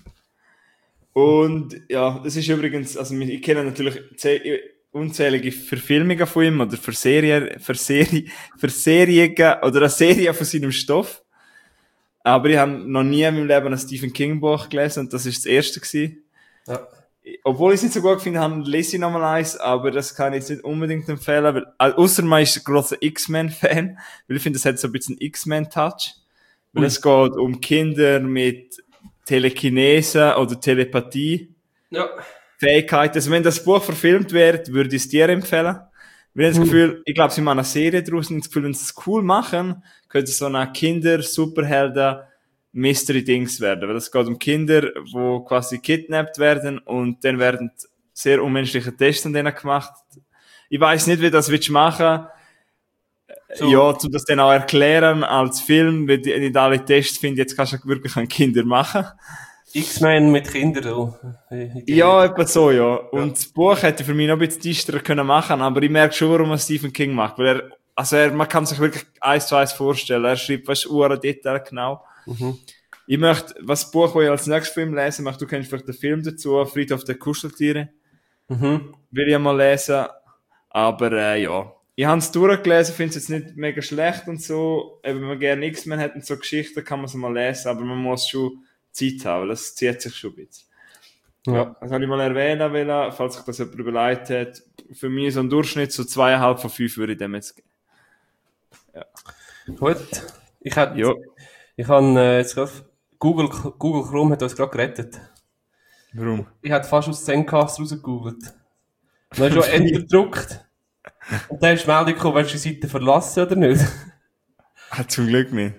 Und ja, das ist übrigens, also ich kenne natürlich unzählige Verfilmungen von ihm oder Serien oder eine Serie von seinem Stoff. Aber ich habe noch nie in meinem Leben ein Stephen King Buch gelesen und das ist das erste gewesen. Ja. Obwohl ich es nicht so gut finde, lese ich nochmal eins, aber das kann ich jetzt nicht unbedingt empfehlen, weil, ausser man ist ein grosser X-Men-Fan, weil ich finde, das hat so ein bisschen X-Men-Touch. Weil es geht um Kinder mit Telekinese oder Telepathie. Ja. Fähigkeiten. Also wenn das Buch verfilmt wird, würde ich es dir empfehlen. Wir haben das Gefühl, ich glaube, sie machen eine Serie draus und das Gefühl, wenn sie es cool machen, könnte es so eine Kinder-Superhelden-Mystery-Dings werden. Weil es geht um Kinder, die quasi kidnappt werden und dann werden sehr unmenschliche Tests an denen gemacht. Ich weiss nicht, wie das willst du machen. So. Ja, um das dann auch erklären als Film, weil die nicht alle Tests finde, jetzt kannst du wirklich an Kinder machen. X-Men mit Kindern, so. Ja, etwa so, ja. Und das Buch hätte für mich noch ein bisschen düsterer können machen, aber ich merke schon, warum er Stephen King macht, weil man kann sich wirklich 1:1 vorstellen. Er schreibt, weißt du, Detail genau. Ich möchte, das Buch, das ich als nächstes Film lesen möchte, du kennst vielleicht den Film dazu, Friedhof der Kuscheltiere. Will ich mal lesen. Aber, ja. Ich habe es durchgelesen, finde es jetzt nicht mega schlecht und so. Eben, wenn man gerne X-Men hat und so Geschichten, kann man es mal lesen, aber man muss schon Zeit haben, weil das zieht sich schon ein bisschen. Ja. Das habe ich mal erwähnen wollen, falls sich das jemand überlegt hat. Für mich so ein Durchschnitt, so 2,5 von 5 würde ich dem jetzt geben. Ja. Gut. Ich habe jetzt gerade, Google Chrome hat uns gerade gerettet. Warum? Ich habe fast aus Zencaster rausgegoogelt. Dann hast du schon Enter gedruckt. Und dann ist die Meldung gekommen, willst du die Seite verlassen oder nicht? Zum Glück nicht.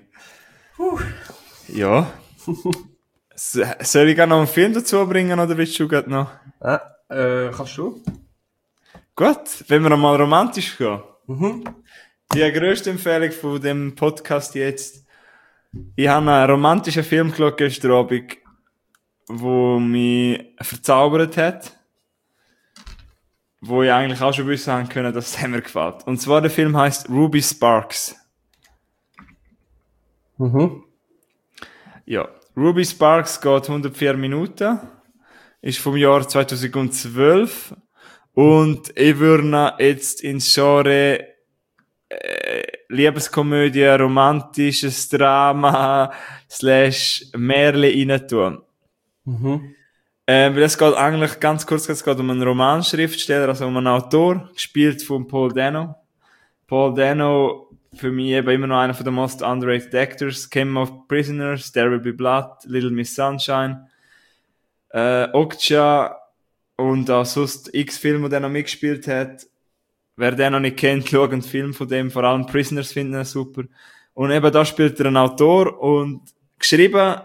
Ja. Soll ich gerne noch einen Film dazu bringen, oder willst du gerade noch? Kannst du? Gut, wenn wir mal romantisch gehen. Die grösste Empfehlung von dem Podcast jetzt. Ich habe einen romantischen Film geschaut gestern Abend, der mich verzaubert hat. Wo ich eigentlich auch schon wissen haben können, dass es mir gefällt. Und zwar der Film heisst Ruby Sparks. Ja. Ruby Sparks geht 104 Minuten. Ist vom Jahr 2012. Und ich würde jetzt ins Genre Liebeskomödie, romantisches Drama / Märchen rein tun. Weil es geht eigentlich ganz kurz, es geht um einen Romanschriftsteller, also um einen Autor, gespielt von Paul Dano. Paul Dano, für mich eben immer noch einer der most underrated actors. Game of Prisoners, There Will Be Blood, Little Miss Sunshine, Okja und auch sonst x Filme, die er noch mitgespielt hat. Wer den noch nicht kennt, schaut einen Film von dem, vor allem Prisoners finden ihn super. Und eben da spielt er einen Autor und geschrieben,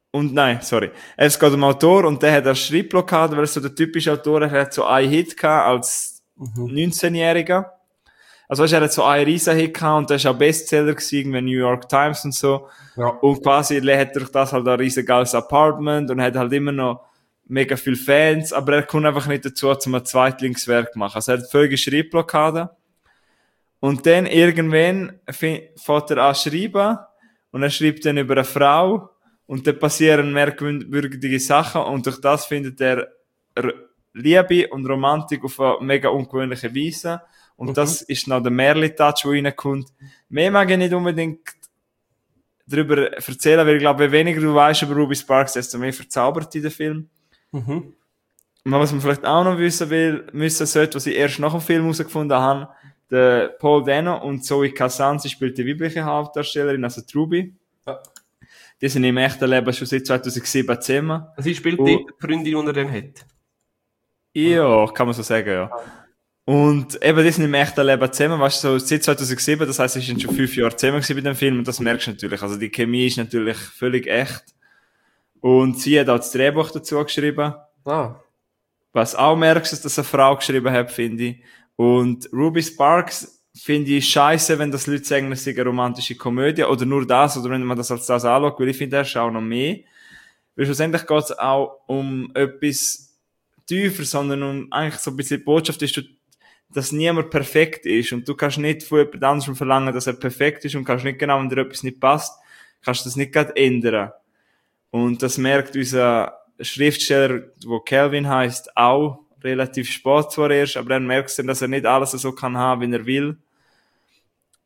es geht um einen Autor und der hat eine Schreibblockade, weil er so der typische Autor, er hat so einen Hit gehabt als 19-Jähriger. Also weißt, er hat so einen riesen Hit gehabt und der ist auch Bestseller gewesen, wie New York Times und so. Ja. Und quasi hat durch das halt ein riesen geiles Apartment und hat halt immer noch mega viele Fans, aber er kommt einfach nicht dazu, zum ein Zweitlingswerk zu machen. Also er hat völlige Schreibblockade. Und dann irgendwann fängt er an zu schreiben und er schreibt dann über eine Frau und dann passieren merkwürdige Sachen und durch das findet er Liebe und Romantik auf eine mega ungewöhnliche Weise. Und das ist noch der Märchen-Touch, der reinkommt. Mehr mag ich nicht unbedingt darüber erzählen, weil ich glaube, je weniger du weißt über Ruby Sparks, desto mehr verzaubert dich der Film. Und was man vielleicht auch noch wissen sollte, was ich erst nach dem Film herausgefunden habe, der Paul Dano und Zoe Kazan, sie spielt die weibliche Hauptdarstellerin, also die Ruby. Ja. Die sind im echten Leben schon seit 2007 zusammen. Sie spielt die Freundin, die er dann hat. Ja, kann man so sagen, ja. Und eben, die sind im echten Leben zusammen, weißt du, so seit 2007, das heisst, sie sind schon 5 Jahre zusammen gewesen bei dem Film und das merkst du natürlich. Also die Chemie ist natürlich völlig echt. Und sie hat auch das Drehbuch dazu geschrieben. Was auch merkst, dass das eine Frau geschrieben hat, finde ich. Und Ruby Sparks finde ich scheiße, wenn das Leute sagen, es sei eine romantische Komödie oder nur das, oder wenn man das als das anschaut, weil ich finde, er ist auch noch mehr. Weil schlussendlich geht es auch um etwas tiefer, sondern um eigentlich so ein bisschen die Botschaft ist, dass niemand perfekt ist und du kannst nicht von jemand anderem verlangen, dass er perfekt ist und kannst nicht genau, wenn dir etwas nicht passt, kannst du das nicht gerade ändern. Und das merkt unser Schriftsteller, der Calvin heisst, auch relativ spät zwar erst, aber dann merkst du, dass er nicht alles so kann haben, wie er will.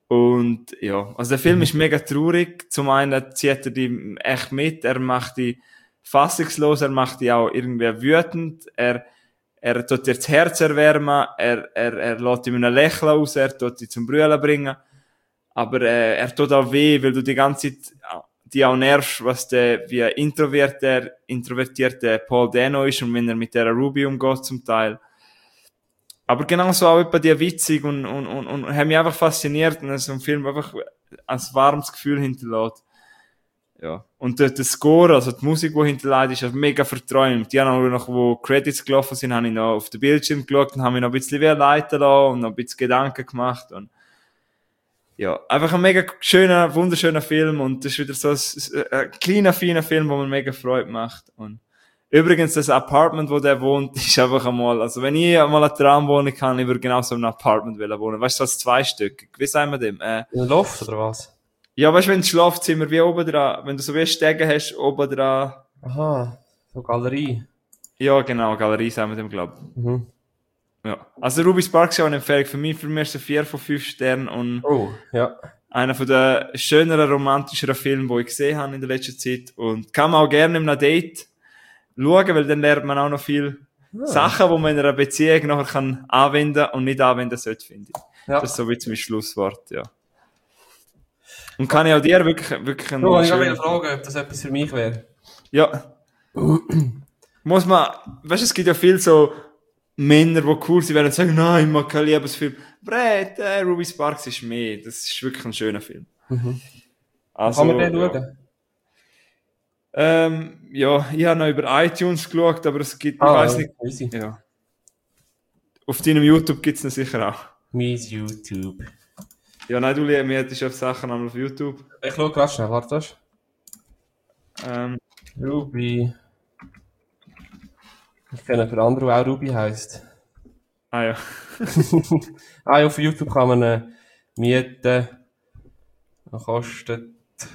Und ja, also der Film ist mega traurig. Zum einen zieht er die echt mit, er macht die fassungslos, er macht die auch irgendwie wütend, er tut dir das Herz erwärmen, er lässt ihm ein Lächeln aus, er tut dich zum Brüllen bringen. Aber er tut auch weh, weil du die ganze Zeit die auch nervst, was der wie introvertierte Paul Dano ist und wenn er mit der Ruby umgeht zum Teil. Aber genauso auch etwa die witzig und haben mich einfach fasziniert und so ein Film einfach ein warmes Gefühl hinterlässt. Ja. Und der Score, also die Musik, die hinterlässt, ist mega verträumt. Die haben auch noch, wo Credits gelaufen sind, habe ich noch auf den Bildschirm geschaut und habe mich noch ein bisschen wie leiten lassen und noch ein bisschen Gedanken gemacht und ja, einfach ein mega schöner, wunderschöner Film und das ist wieder so ein kleiner, feiner Film, wo man mega Freude macht. Und übrigens, das Apartment, wo der wohnt, ist einfach einmal, also wenn ich einmal eine Traumwohnung kann, ich würde genau so in einem Apartment wohnen. Weißt du, so als Zweistück. Wie sagen wir dem? In der Loft, oder was? Ja, weißt du, wenn das Schlafzimmer wie oben dran, wenn du so wie Stege hast, oben dran. Aha, so Galerie. Ja, genau, Galerie sagen wir dem, glaub ich. Mhm. Ja. Also Ruby Sparks ist auch eine Empfehlung für mich. Für mich ist es 4 von 5 Sternen und Ja. einer von den schöneren, romantischeren Filmen, die ich gesehen habe in der letzten Zeit. Und kann man auch gerne in einem Date schauen, weil dann lernt man auch noch viel Sachen, die man in einer Beziehung nachher kann anwenden und nicht anwenden sollte, finde ich. Ja. Das ist so wie zum Schlusswort, ja. Und kann ich auch dir wirklich einen Ich wollte fragen, ob das etwas für mich wäre. Ja. Muss man, weißt du, es gibt ja viel so Männer, die cool sind, werden sagen, nein, ich mag keinen Liebesfilm. Aber Ruby Sparks ist mehr. Das ist wirklich ein schöner Film. Mhm. Also, Kann man den schauen? Ja, ich habe noch über iTunes geschaut, aber es gibt, ich weiß nicht. Easy. Ja. Auf deinem YouTube gibt es ihn sicher auch. Mies YouTube. Ja, nein, du mir hättest auf Sachen einmal auf YouTube. Ich schaue gerade schnell, warte. Ähm, Ruby. Ich kenne für andere, der auch Ruby heisst. ja. Ja, auf YouTube kann man mieten. Das kostet.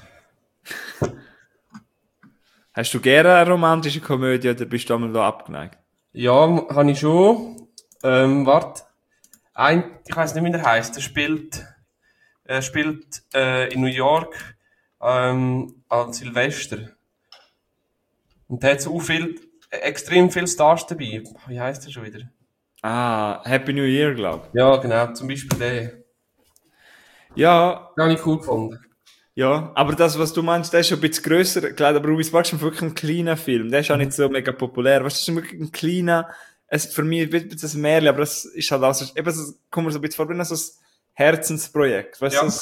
Hast du gerne eine romantische Komödie oder bist du einmal da abgeneigt? Ja, habe ich schon. Warte. Ich weiss nicht, wie der heisst. Er spielt in New York an Silvester. Und der hat so extrem viele Stars dabei. Wie heisst der schon wieder? Happy New Year, glaube ich. Ja, genau. Zum Beispiel der. Ja, Den habe ich cool gefunden. ja, aber das, was du meinst, der ist schon ein bisschen grösser. Klar, aber Ruby Sparks ist wirklich ein kleiner Film. Der ist auch nicht so mega populär. Weißt du, das ist wirklich ein kleiner, für mich ein bisschen ein Märchen, aber es ist halt auch so, eben, so, kommt mir so ein bisschen vor, wie so ein Herzensprojekt. Weißt du, Ja.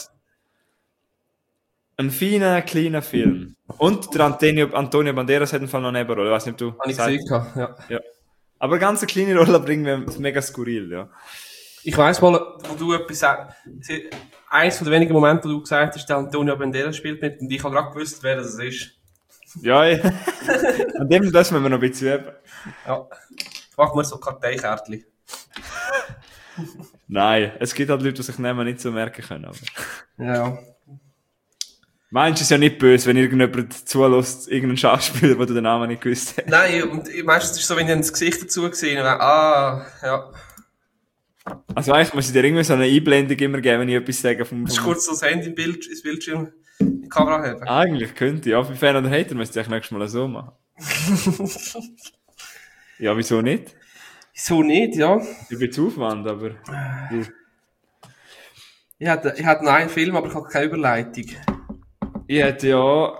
ein feiner, kleiner Film. Und der Antonio Banderas hat im Fall noch eine Nebenrolle. Ich weiß nicht, ob du Habe ich sagst. gesehen, ja. Ja. Aber ganz eine kleine Rolle bringen wir mega skurril, ja. Ich weiss mal, wo du etwas sagst. Eins von den wenigen Momenten, wo du gesagt hast, der Antonio Banderas spielt mit, und ich habe gerade gewusst, wer das ist. Ja, ja. An dem das müssen wir noch ein bisschen üben. Ja. Machen wir so Karteikärtchen. Nein, es gibt halt Leute, die sich Namen nicht so merken können. Aber. Ja. Meinst du es ja nicht böse, wenn irgendjemand zulässt, irgendeinen Schauspieler, der den Namen nicht gewusst hat? Nein, und meistens ist es so, wenn ich das Gesicht dazu gesehen habe, ja. Also eigentlich muss ich dir irgendwie so eine Einblendung immer geben, wenn ich etwas sage. Das ist kurz so das Handy ins Bildschirm, in die Kamera haben. Eigentlich könnte ich. Ja, für Fan oder Hater müsste ich nächstes Mal so machen. Ja, wieso nicht? So nicht, ja. Ich bin zu Aufwand, aber... Ich hatte noch einen Film, aber ich habe keine Überleitung. Ich hätte ja...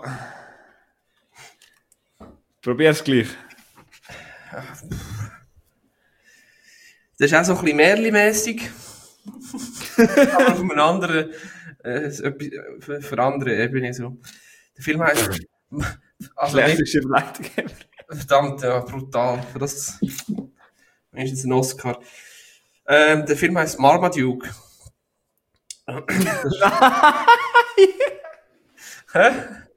Probier's gleich. Das ist auch so ein bisschen Märli-mässig. Aber auf einem anderen, für andere Ebene so. Der Film heisst, also Schlechteste Überleitung. verdammt, ja, brutal. Für das ist jetzt ein Oscar. Der Film heisst Marmaduke. Hä?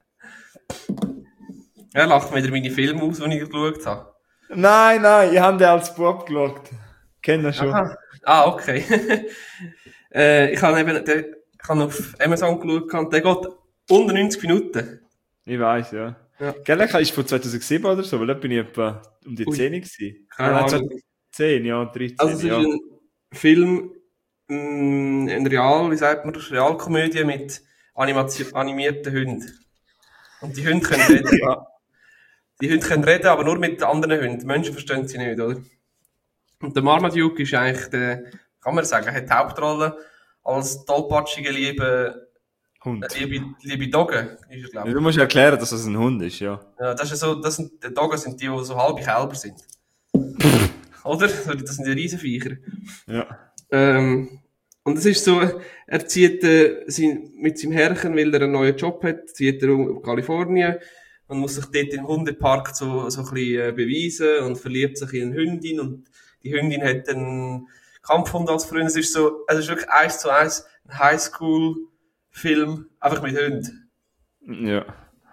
Er lacht wieder meine Filme aus, die ich geschaut habe. Nein, ich habe den als Bub geschaut. Kenn ihn schon. Aha. Okay. Ich habe auf Amazon geschaut und der geht unter 90 Minuten. Ich weiss, ja. Ja. Gell, der ist von 2007 oder so, weil da bin ich etwa um die 10 gewesen. Keine Ahnung. 10, ja, 13, Also es ist ja. ein Film wie sagt man, Realkomödie mit animierten Hunden. Und die Hunde können reden. Die Hunde können reden, aber nur mit anderen Hunden. Die Menschen verstehen sie nicht, oder? Und der Marmaduke ist eigentlich kann man sagen, hat die Hauptrolle als tollpatschiger, Hund. liebe Dogge, ist er, glaube ich. Du musst erklären, dass das ein Hund ist, ja. Ja, das ist so, die Dogge sind die so halbe Kälber sind. Oder? Das sind die Riesenviecher. Ja. Und es ist so, er zieht mit seinem Herrchen, weil er einen neuen Job hat, zieht er auf Kalifornien und muss sich dort im Hundepark so ein bisschen beweisen und verliebt sich in eine Hündin und die Hündin hat einen Kampfhund als Freund. Es ist wirklich 1:1 ein Highschool-Film, einfach mit Hunden. Ja.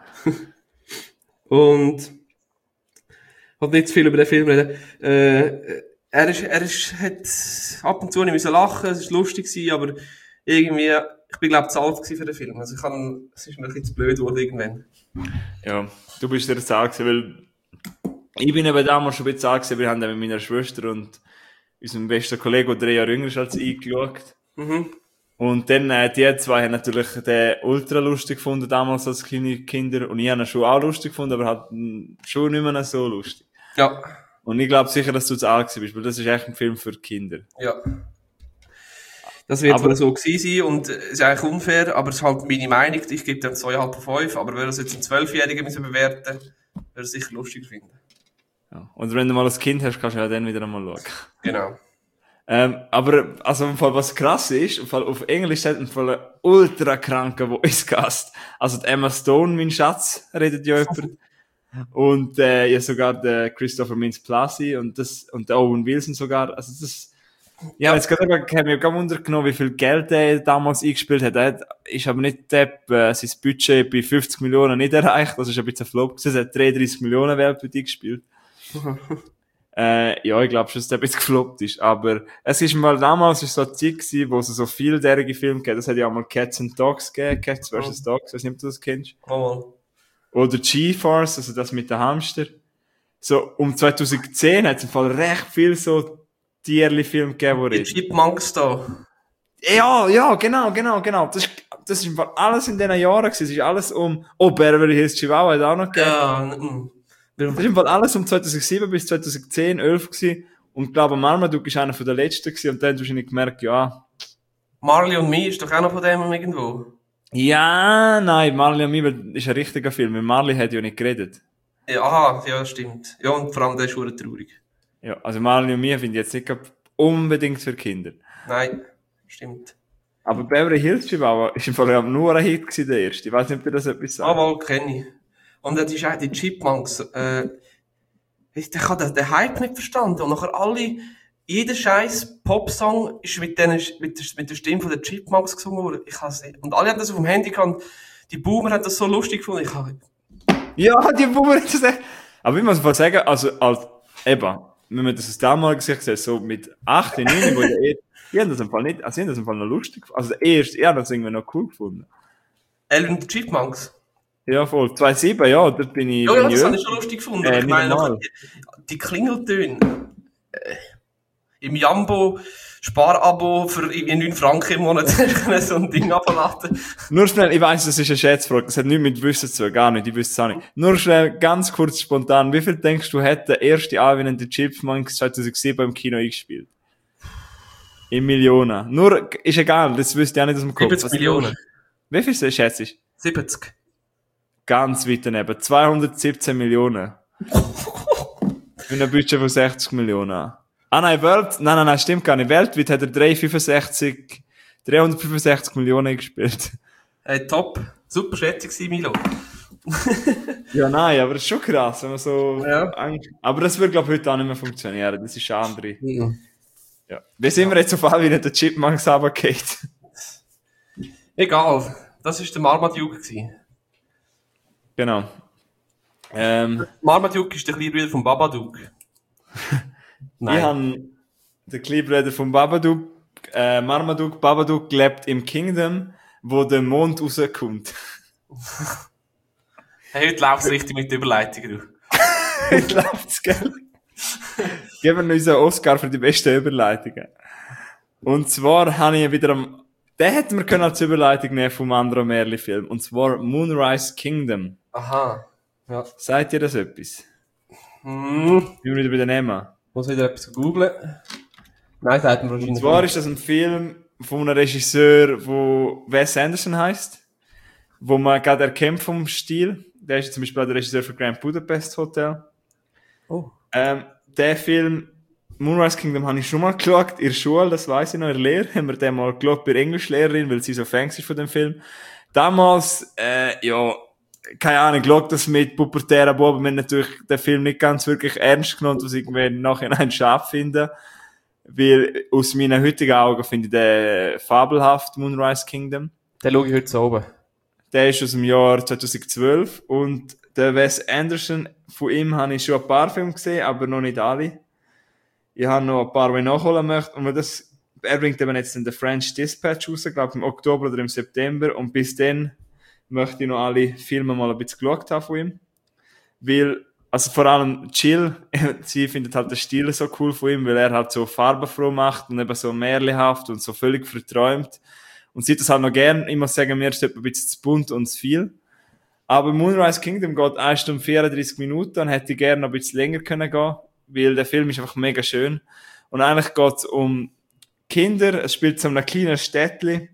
Und ich will nicht zu viel über den Film reden. Hat ab und zu nicht müssen lachen, es war lustig gewesen, aber irgendwie, ich bin, glaube ich, zu alt gewesen für den Film. Also es ist mir ein bisschen zu blöd geworden irgendwann. Ja, du bist der Zahl gewesen, weil ich bin eben damals schon ein bisschen alt gewesen, wir haben dann mit meiner Schwester und unserem besten Kollegen, der 3 Jahre jünger ist als ich, geschaut. Mhm. Und dann, die zwei haben natürlich den ultra lustig gefunden, damals als kleine Kinder. Und ich habe ihn schon auch lustig gefunden, aber halt schon nicht mehr so lustig. Ja. Und ich glaube sicher, dass du zu alt bist, weil das ist echt ein Film für Kinder. Ja. Das wird wohl so gewesen sein und es ist eigentlich unfair, aber es ist halt meine Meinung. Ich gebe dem 2,5 von 5, aber wenn es jetzt ein 12-Jähriger bewerten würde er es sicher lustiger finden. Ja. Und wenn du mal ein Kind hast, kannst du ja dann wieder einmal schauen. Genau. Aber, also, im Fall, was krass ist, im Fall, auf Englisch hat im Fall ein ultra kranker Voice-Cast. Also, die Emma Stone, mein Schatz, redet ja jemand. Und, ja, sogar der Christopher Mintz-Plasse und der Owen Wilson sogar. Also, das, ja, jetzt gerade, ich habe mir gar wundern wie viel Geld er damals eingespielt hat. Er ist aber nicht sein Budget bei 50 Millionen nicht erreicht. Das ist ein bisschen ein Flop gewesen. Er hat 33 Millionen weltweit eingespielt. Ja, ich glaube schon, dass der ein bisschen gefloppt ist. Aber es ist mal damals so eine Zeit gewesen, wo es so vieljährige Filme gab. Das hat ja auch mal Cats and Dogs gegeben. Cats vs. Dogs. Ich weiß nicht, ob du das kennst. Oh. Oder G-Force, also das mit den Hamster. So, um 2010 hat es im Fall recht viel so Tierli-Filme gegeben, wo die Chipmunks da. Ja, genau. Das ist im Fall alles in diesen Jahren gewesen. Es ist alles Beverly Hills Chihuahua hat auch noch gegeben. Ja, Das ist im Fall alles um 2007 bis 2010, 11 gewesen. Und ich glaube, Marmaduke ist einer von der letzten gewesen. Und dann hast du wahrscheinlich gemerkt, ja. Marley und Me ist doch auch noch von dem irgendwo. Ja, nein, Marley und Me ist ein richtiger Film. Weil Marley hat ja nicht geredet. Ja, aha, ja, stimmt. Ja, und vor allem der ist schon traurig. Ja, also Marley und Me finde ich jetzt nicht unbedingt für Kinder. Nein, stimmt. Aber Beverly Hills Chihuahua ist im Fall nur ein Hit gewesen, der erste. Ich weiß nicht, ob ihr das etwas sagt. Jawohl, kenne ich. Und das ist auch die Chipmunks. Ich habe den Hype nicht verstanden. Und nachher jeder scheiß Popsong ist mit der Stimme von den Chipmunks gesungen worden. Ich has nicht. Und alle haben das auf dem Handy gehabt. Die Boomer haben das so lustig gefunden. Ja, die Boomer haben das echt. Aber ich muss mal sagen, also, wenn man das damals gesehen hat, so mit 8, 9, wo die haben das im Fall nicht, also, die haben das im Fall noch lustig gefunden. Also, ich habe das irgendwie noch cool gefunden. Ellen und die Chipmunks? Ja, voll. 2007, ja, dort bin ich. Ja, das habe ich schon lustig gefunden. Ich meine, normal. die Klingeltöne. Im Jambo Sparabo für irgendwie 9 Franken im Monat so ein Ding abladen. Nur schnell, ich weiss, das ist eine Schätzfrage, das hat nichts mit Wissen zu tun, gar nicht, ich wüsste es auch nicht. Nur schnell, ganz kurz, spontan, wie viel denkst du, hat der erste anwendende Chipmunks 2007 im Kino eingespielt? In Millionen. Nur, ist egal, das wüsste ich auch nicht aus dem Kopf. 70 Millionen. Wie viel schätzt du? 70. Ganz weit daneben. 217 Millionen. Mit einem Budget von 60 Millionen. Ah nein, nein, stimmt gar nicht. Weltweit hat er 365 Millionen gespielt. Hey, top. Super Schätzung, Milo. Ja, nein, aber das ist schon krass, wenn man so... Ja. Aber das würde, glaube ich, heute auch nicht mehr funktionieren. Das ist eine andere. Mhm. Ja. Wie sind wir jetzt auf all wie der Chipmunks runtergeht? Egal. Das war der Marmaduke. Genau. Marmaduke ist der kleine Bruder von Babadook. Nein. Ich habe den kleinen Bruder von Babadook, Marmaduke. Babadook lebt im Kingdom, wo der Mond rauskommt. Hey, heute läuft es richtig mit der Überleitung, du. Heute läuft es, gell? Geben wir uns einen Oscar für die besten Überleitungen. Und zwar habe ich wieder den hätten wir können als Überleitung nehmen vom anderen Merli-Film. Und zwar Moonrise Kingdom. Aha. Ja. Sagt ihr das etwas? Hm. Wie wir wieder bei den nehmen. Muss wieder etwas googlen. Nein, sagt man Und wahrscheinlich zwar nicht. ist das ein Film von einem Regisseur, der Wes Anderson heisst. Wo man gerade erkennt vom Stil. Der ist zum Beispiel auch der Regisseur für Grand Budapest Hotel. Oh. Der Film Moonrise Kingdom habe ich schon mal geschaut, in der Schule, das weiss ich noch, in der Lehre, haben wir den mal geschaut bei der Englischlehrerin, weil sie so Fan ist von dem Film. Damals, ja, keine Ahnung, geschaut das mit pubertären Buben, wir haben natürlich den Film nicht ganz wirklich ernst genommen, was ich irgendwie im Nachhinein scharf finde, weil aus meinen heutigen Augen finde ich den fabelhaft, Moonrise Kingdom. Den schaue ich heute so oben. Der ist aus dem Jahr 2012 und der Wes Anderson, von ihm habe ich schon ein paar Filme gesehen, aber noch nicht alle. Ich habe noch ein paar, die ich nachholen möchte. Und er bringt eben jetzt den French Dispatch raus, glaube ich im Oktober oder im September. Und bis dann möchte ich noch alle Filme mal ein bisschen geschaut haben von ihm. Weil, also vor allem Jill, sie findet halt den Stil so cool von ihm, weil er halt so farbenfroh macht und eben so märchenhaft und so völlig verträumt. Und sie das halt noch gern. Ich muss sagen, mir ist das ein bisschen zu bunt und zu viel. Aber Moonrise Kingdom geht 1 Stunde 34 Minuten und hätte gerne noch ein bisschen länger können gehen, weil der Film ist einfach mega schön. Und eigentlich geht es um Kinder. Es spielt so einem kleinen Städtli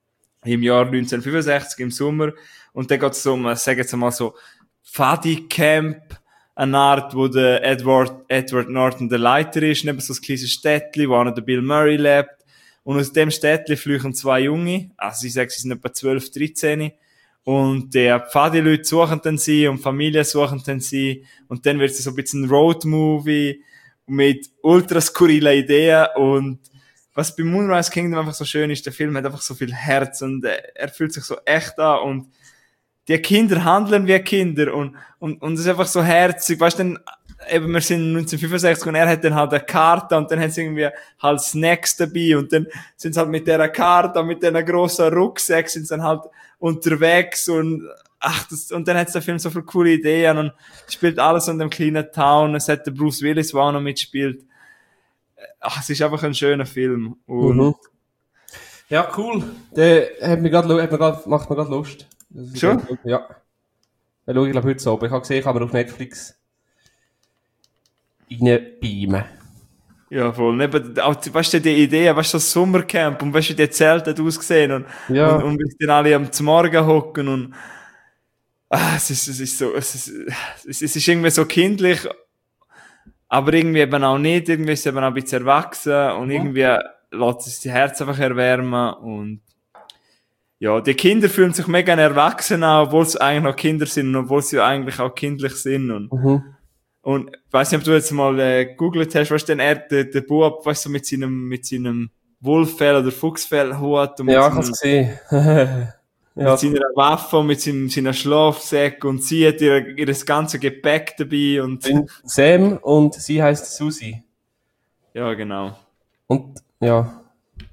im Jahr 1965 im Sommer. Und dann geht es um, sagen wir mal so, Fuddy Camp, eine Art, wo der Edward Norton der Leiter ist, neben so ein kleines Städtli, wo auch der Bill Murray lebt. Und aus dem Städtli flüchten 2 Junge, also ich sage, sie sind etwa 12, 13. Und die Pfadi-Leute suchen dann sie und Familien suchen dann sie. Und dann wird es so ein bisschen ein Road-Movie mit ultra skurrilen Ideen. Und was bei Moonrise Kingdom einfach so schön ist, der Film hat einfach so viel Herz und er fühlt sich so echt an. Und die Kinder handeln wie Kinder und es ist einfach so herzig. Weißt du, dann, eben, wir sind 1965 und er hat dann halt eine Karte und dann hat sie irgendwie halt Snacks dabei und dann sind sie halt mit dieser Karte und mit diesen grossen Rucksack sind sie dann halt unterwegs und und dann hat der Film so viele coole Ideen und spielt alles in dem kleinen Town. Es hat der Bruce Willis, der auch noch mitspielt. Es ist einfach ein schöner Film. Und Ja, cool. Der macht mir gerade Lust. Schon? Ja. Den schaue ich glaube heute so. Aber ich habe gesehen, kann man auf Netflix reinbeamen. Ja, voll. Weißt du, die Idee, weißt du, das Sommercamp und weißt du, die Zelte hat ausgesehen und bis dann alle am Morgen hocken und es ist irgendwie so kindlich, aber irgendwie eben auch nicht, irgendwie ist es eben auch ein bisschen erwachsen und irgendwie lässt es die Herz einfach erwärmen und ja, die Kinder fühlen sich mega erwachsen an, obwohl sie eigentlich noch Kinder sind und obwohl sie ja eigentlich auch kindlich sind und ich weiss nicht, ob du jetzt mal gegoogelt hast, weißt du, der Bub, weißt du, mit seinem Wolffell oder Fuchsfellhut und ja, ich hab's gesehen. mit seiner Waffe und mit seiner Schlafsäcke und sie hat ihr ganzes Gepäck dabei und Sam und sie heisst Susi. ja, genau. Und ja.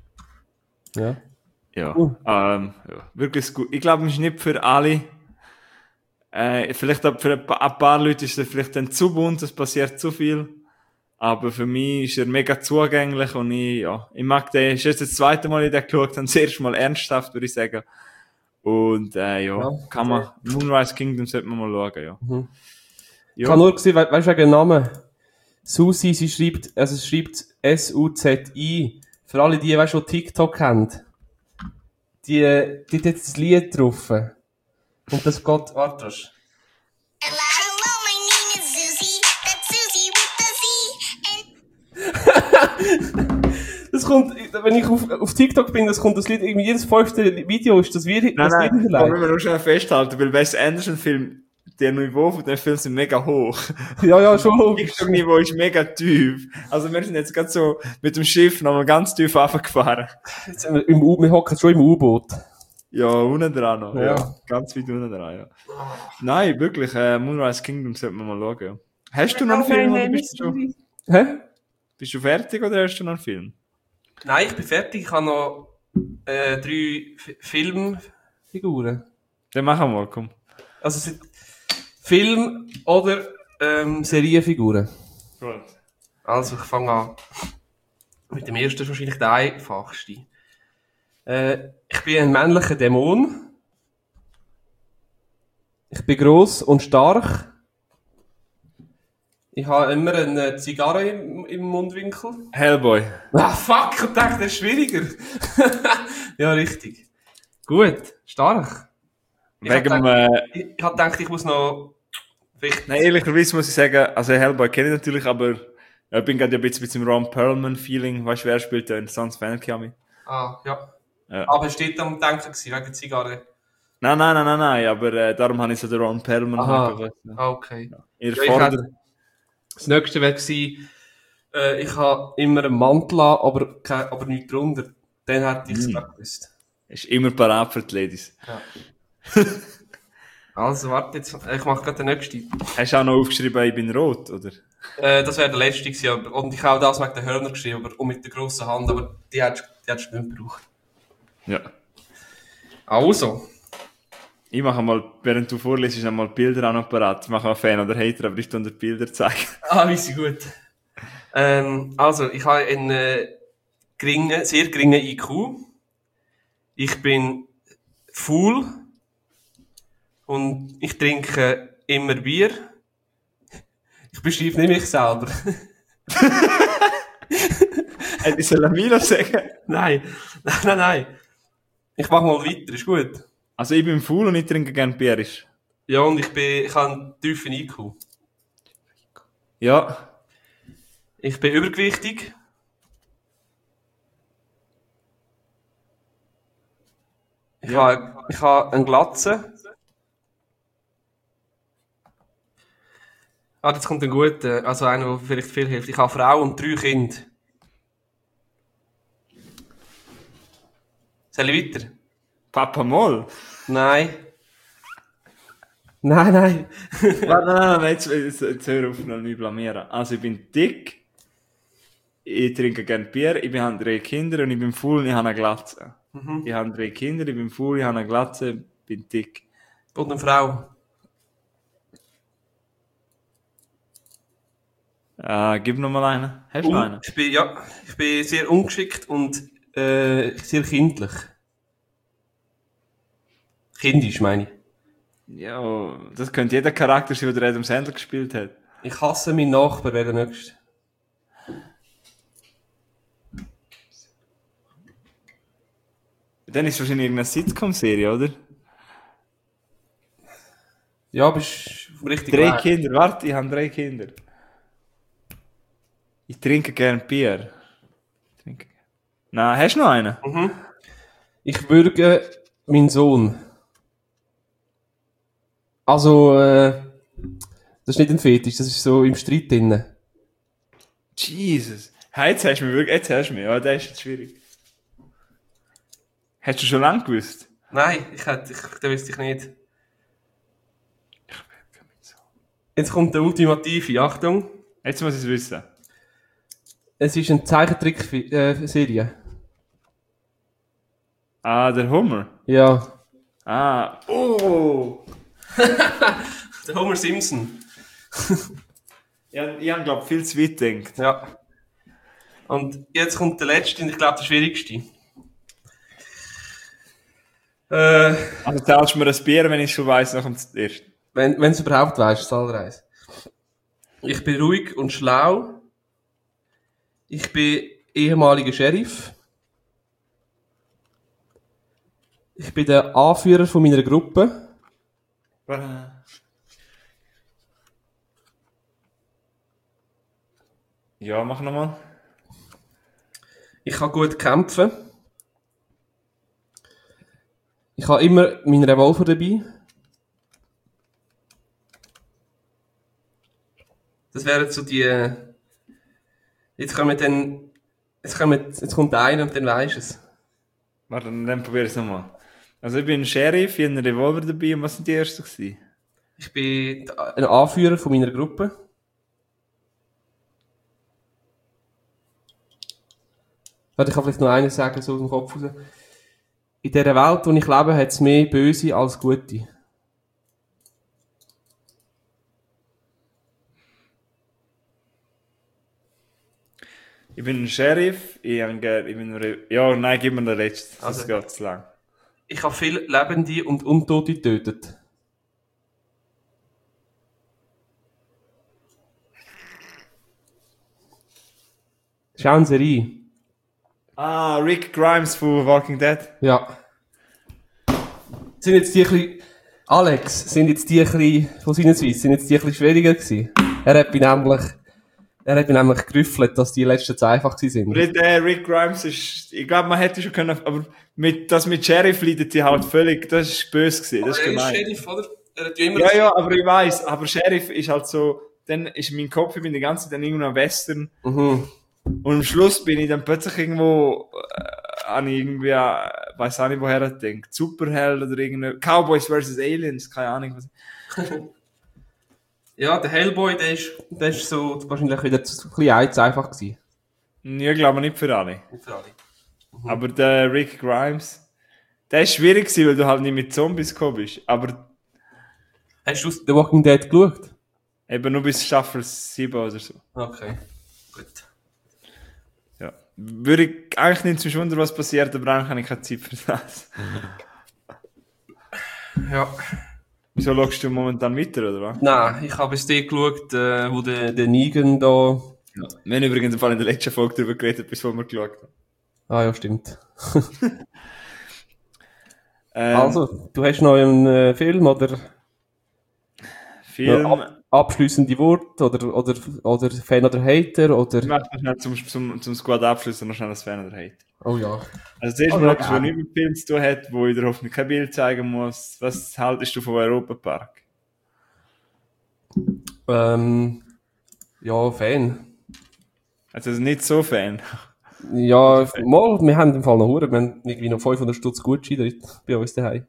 Ja, wirklich gut. Ich glaube, es ist nicht für alle. Vielleicht auch für ein paar Leute ist er vielleicht dann zu bunt, es passiert zu viel. Aber für mich ist er mega zugänglich und ich mag den. Ich habe jetzt das zweite Mal in den geschaut und das erste Mal ernsthaft, würde ich sagen. Und kann man, Moonrise Kingdom sollte man mal schauen, ja. Ich habe nur gesehen, weißt du, wegen dem Namen? Susi, es schreibt S-U-Z-I. Für alle die, weißt du, die TikTok haben. Die hat jetzt das Lied drauf. Und das geht, warte. Hello, my name is Susie. That's Susie with the Z. Das kommt, wenn ich auf TikTok bin, das kommt das Lied, irgendwie jedes 5. Video ist das Lied Nein, hinterlegt. wir nur schnell festhalten, weil Wes Anderson Film, der Niveau von dem Film sind mega hoch. Ja, schon logisch. Das Niveau ist mega tief. Also wir sind jetzt gerade so mit dem Schiff nochmal ganz tief runtergefahren. Jetzt sind wir hocken schon im U-Boot. Ja, unten dran noch. Ja. Ja. Ganz weit unten dran, ja. Nein, wirklich, Moonrise Kingdom sollte man mal schauen. Ja. Hast du noch einen Film oder bist du fertig oder hast du noch einen Film? Nein, ich bin fertig. Ich habe noch 3 Filmfiguren. Dann machen wir mal, komm. Also es sind Film- oder Serienfiguren. Gut. Also ich fange an. Mit dem ersten ist wahrscheinlich der einfachste. Ich bin ein männlicher Dämon. Ich bin gross und stark. Ich habe immer eine Zigarre im Mundwinkel. Hellboy. Ah, fuck, ich dachte, das ist schwieriger. Ja, richtig. Gut, stark. Ich Wegen hab dem, Ich hab gedacht, ich muss noch... Vielleicht... nein, ehrlicherweise muss ich sagen, also Hellboy kenne ich natürlich, aber ich bin gerade ein bisschen mit dem Ron Perlman-Feeling, weißt du, wer spielt den Sons of Anarchy? Ah, ja. Ja. Aber steht am Denken gewesen, wegen der Zigarre. Nein, aber darum habe ich so den Ron Perlman Aha. Ah, okay. Ihr Ja, ich fordert. Das nächste wäre gewesen, ich habe immer einen Mantel an, aber nichts drunter. Dann hätte ich es gerade gewusst. Ist immer parat für die Ladies. Ja. Also, warte jetzt, ich mache gerade den nächsten. Hast du auch noch aufgeschrieben, ich bin rot, oder? Das wäre der letzte gewesen, und ich habe auch das mit den Hörnern geschrieben, und mit der grossen Hand, aber die hättest du nicht gebraucht. Ja. Also. Ich mache mal, während du vorliest, einmal Bilder auch noch parat. Ich mache mal Fan oder Hater, aber ich tue dir Bilder zeigen. Ah, wie sie gut. Also, ich habe einen sehr geringen IQ. Ich bin faul. Und ich trinke immer Bier. Ich beschreibe nicht mich selber. Hätte ich Salamino sagen? Nein. Ich mach mal weiter, ist gut. Also ich bin faul und ich trinke gerne Bier. Ja, und ich habe einen tiefen IQ. Ja. Ich bin übergewichtig. Ich habe einen Glatze. Ah, jetzt kommt ein guter, also einer, der vielleicht viel hilft. Ich habe eine Frau und 3 Kinder. Soll ich weiter? Papa Moll. Nein. Nein. Nein, jetzt hör auf, noch nicht blamieren. Also ich bin dick, ich trinke gerne Bier, ich habe 3 Kinder und ich bin faul und ich habe eine Glatze. Ich habe 3 Kinder, ich bin faul, ich habe eine Glatze, bin dick. Und eine Frau. Gib noch mal einen. Hast du noch einen? Ich bin sehr ungeschickt und sehr kindlich. Kindisch, meine ich. Ja, das könnte jeder Charakter sein, der Adam Sandler gespielt hat. Ich hasse meinen Nachbar, wer der nächste. Dann ist es wahrscheinlich irgendeine Sitcom-Serie, oder? Ja, bist richtig 3 Weg. Kinder, warte, ich habe 3 Kinder. Ich trinke gern Bier. Nein, hast du noch einen? Ich würge meinen Sohn. Also, das ist nicht ein Fetisch, das ist so im Streit drin. Jesus. Hey, jetzt hast du mich wirklich, jetzt hast du mich. Ja, das ist jetzt schwierig. Hast du schon lange gewusst? Nein, das wüsste ich nicht. Jetzt kommt der ultimative, Achtung. Jetzt muss ich es wissen. Es ist eine Zeichentrick-Serie. Der Hummer. Ja. Oh! Der Homer Simpson. Ja, ich habe, glaube viel zu weit gedacht. Ja. Und jetzt kommt der letzte und ich glaube der schwierigste. Also zahlst du mir ein Bier, wenn ich schon weiss, nach dem ersten. Wenn es überhaupt weisst, Zahlreis. Ich bin ruhig und schlau. Ich bin ehemaliger Sheriff. Ich bin der Anführer von meiner Gruppe. Ja, mach nochmal. Ich kann gut kämpfen. Ich habe immer meinen Revolver dabei. Das wären so die... Jetzt kommt einer und dann weisst du es. Warte, dann probier es nochmal. Also ich bin ein Sheriff, ich habe einen Revolver dabei und was sind die ersten gewesen? Ich bin ein Anführer von meiner Gruppe. Warte, ich kann vielleicht noch eines sagen, so aus dem Kopf raus. In dieser Welt, in der ich lebe, hat es mehr Böse als Gute. Ich bin ein Sheriff, ja, nein, gib mir den letzten, das Also. geht zu lang. Ich habe viele Lebende und Untote getötet. Das ist auch eine Serie. Ah, Rick Grimes von Walking Dead. Ja. Sind jetzt die ein bisschen... Alex, sind jetzt die ein bisschen... Von seiner Seite, sind jetzt die ein bisschen schwieriger gewesen? Er hat mich nämlich gerüffelt, dass die letzten zwei einfach gewesen sind. Rick Grimes ist, ich glaube, man hätte schon können, aber mit Sheriff leidet die halt völlig, das ist böse gewesen, das ist gemein. Sheriff, oder? Er hat ja immer... Ja, aber ich weiss, aber Sheriff ist halt so, dann ist mein Kopf, ich bin die ganze Zeit dann irgendwo am Western. Mhm. Und am Schluss bin ich dann plötzlich irgendwo, an irgendwie, weiss auch nicht, woher er denkt, Superheld oder irgendwie, Cowboys vs. Aliens, keine Ahnung was. Ja, der Hellboy, der ist so wahrscheinlich wieder ein bisschen zu einfach gewesen. Ich glaube nicht für alle. Nicht für alle. Aber der Rick Grimes, der ist schwierig gewesen, weil du halt nicht mit Zombies gekommen bist. Aber Hast du The Walking Dead geschaut? eben nur bis Staffel 7 oder so. Okay, gut. Ja. Würde ich eigentlich nicht zu wundern, was passiert, aber eigentlich habe ich keine Zeit für das. Ja. Wieso schaust du momentan weiter, oder was? Nein, ich habe es dir geschaut, wo der Negan da... Ja. Wir haben übrigens im Fall in der letzten Folge darüber geredet, bis wir geschaut haben. Ah ja, stimmt. Also, du hast noch einen Film oder Film. abschliessende Worte oder Fan oder Hater oder... Ich möchte noch schnell zum Squad abschließen noch schnell das Fan oder Hate. Oh ja. Also zuerst mal etwas, was nicht mit Film zu tun hat, wo ich dir hoffentlich kein Bild zeigen muss. Was haltest du vom Europapark? Ja, Fan. Also nicht so Fan. Ja, mal, wir haben im Fall noch Huren, wir haben irgendwie noch 500 Stutz Gutschein dort bei uns daheim.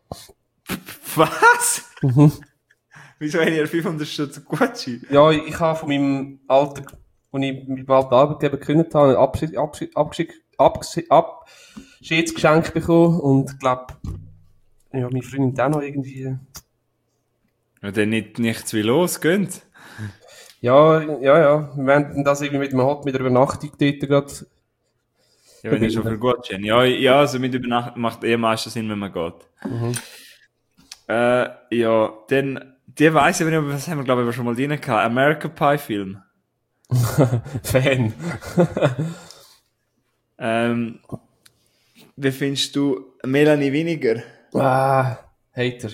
Was? Wieso haben ihr 500 Stutz Gucci? Ja, ich habe von meinem alten, als ich meinem alten Arbeitgeber gekündigt habe, ein Abschiedsgeschenk bekommen und ich glaube, ja, meine Freundin hat auch noch irgendwie... Ja, dann nichts wie los, gönnt. Ja, wir werden das irgendwie mit der Übernachtung dort gerade... Ja, wenn ihr schon viel Gucci habt. Ja, also mit Übernachtung macht meistens Sinn, wenn man geht. Ja, dann, die weiss ich nicht, aber was haben wir, glaube ich, schon mal drin gehabt? American Pie Film. Fan. Wie findest du Melanie Weniger? Hater.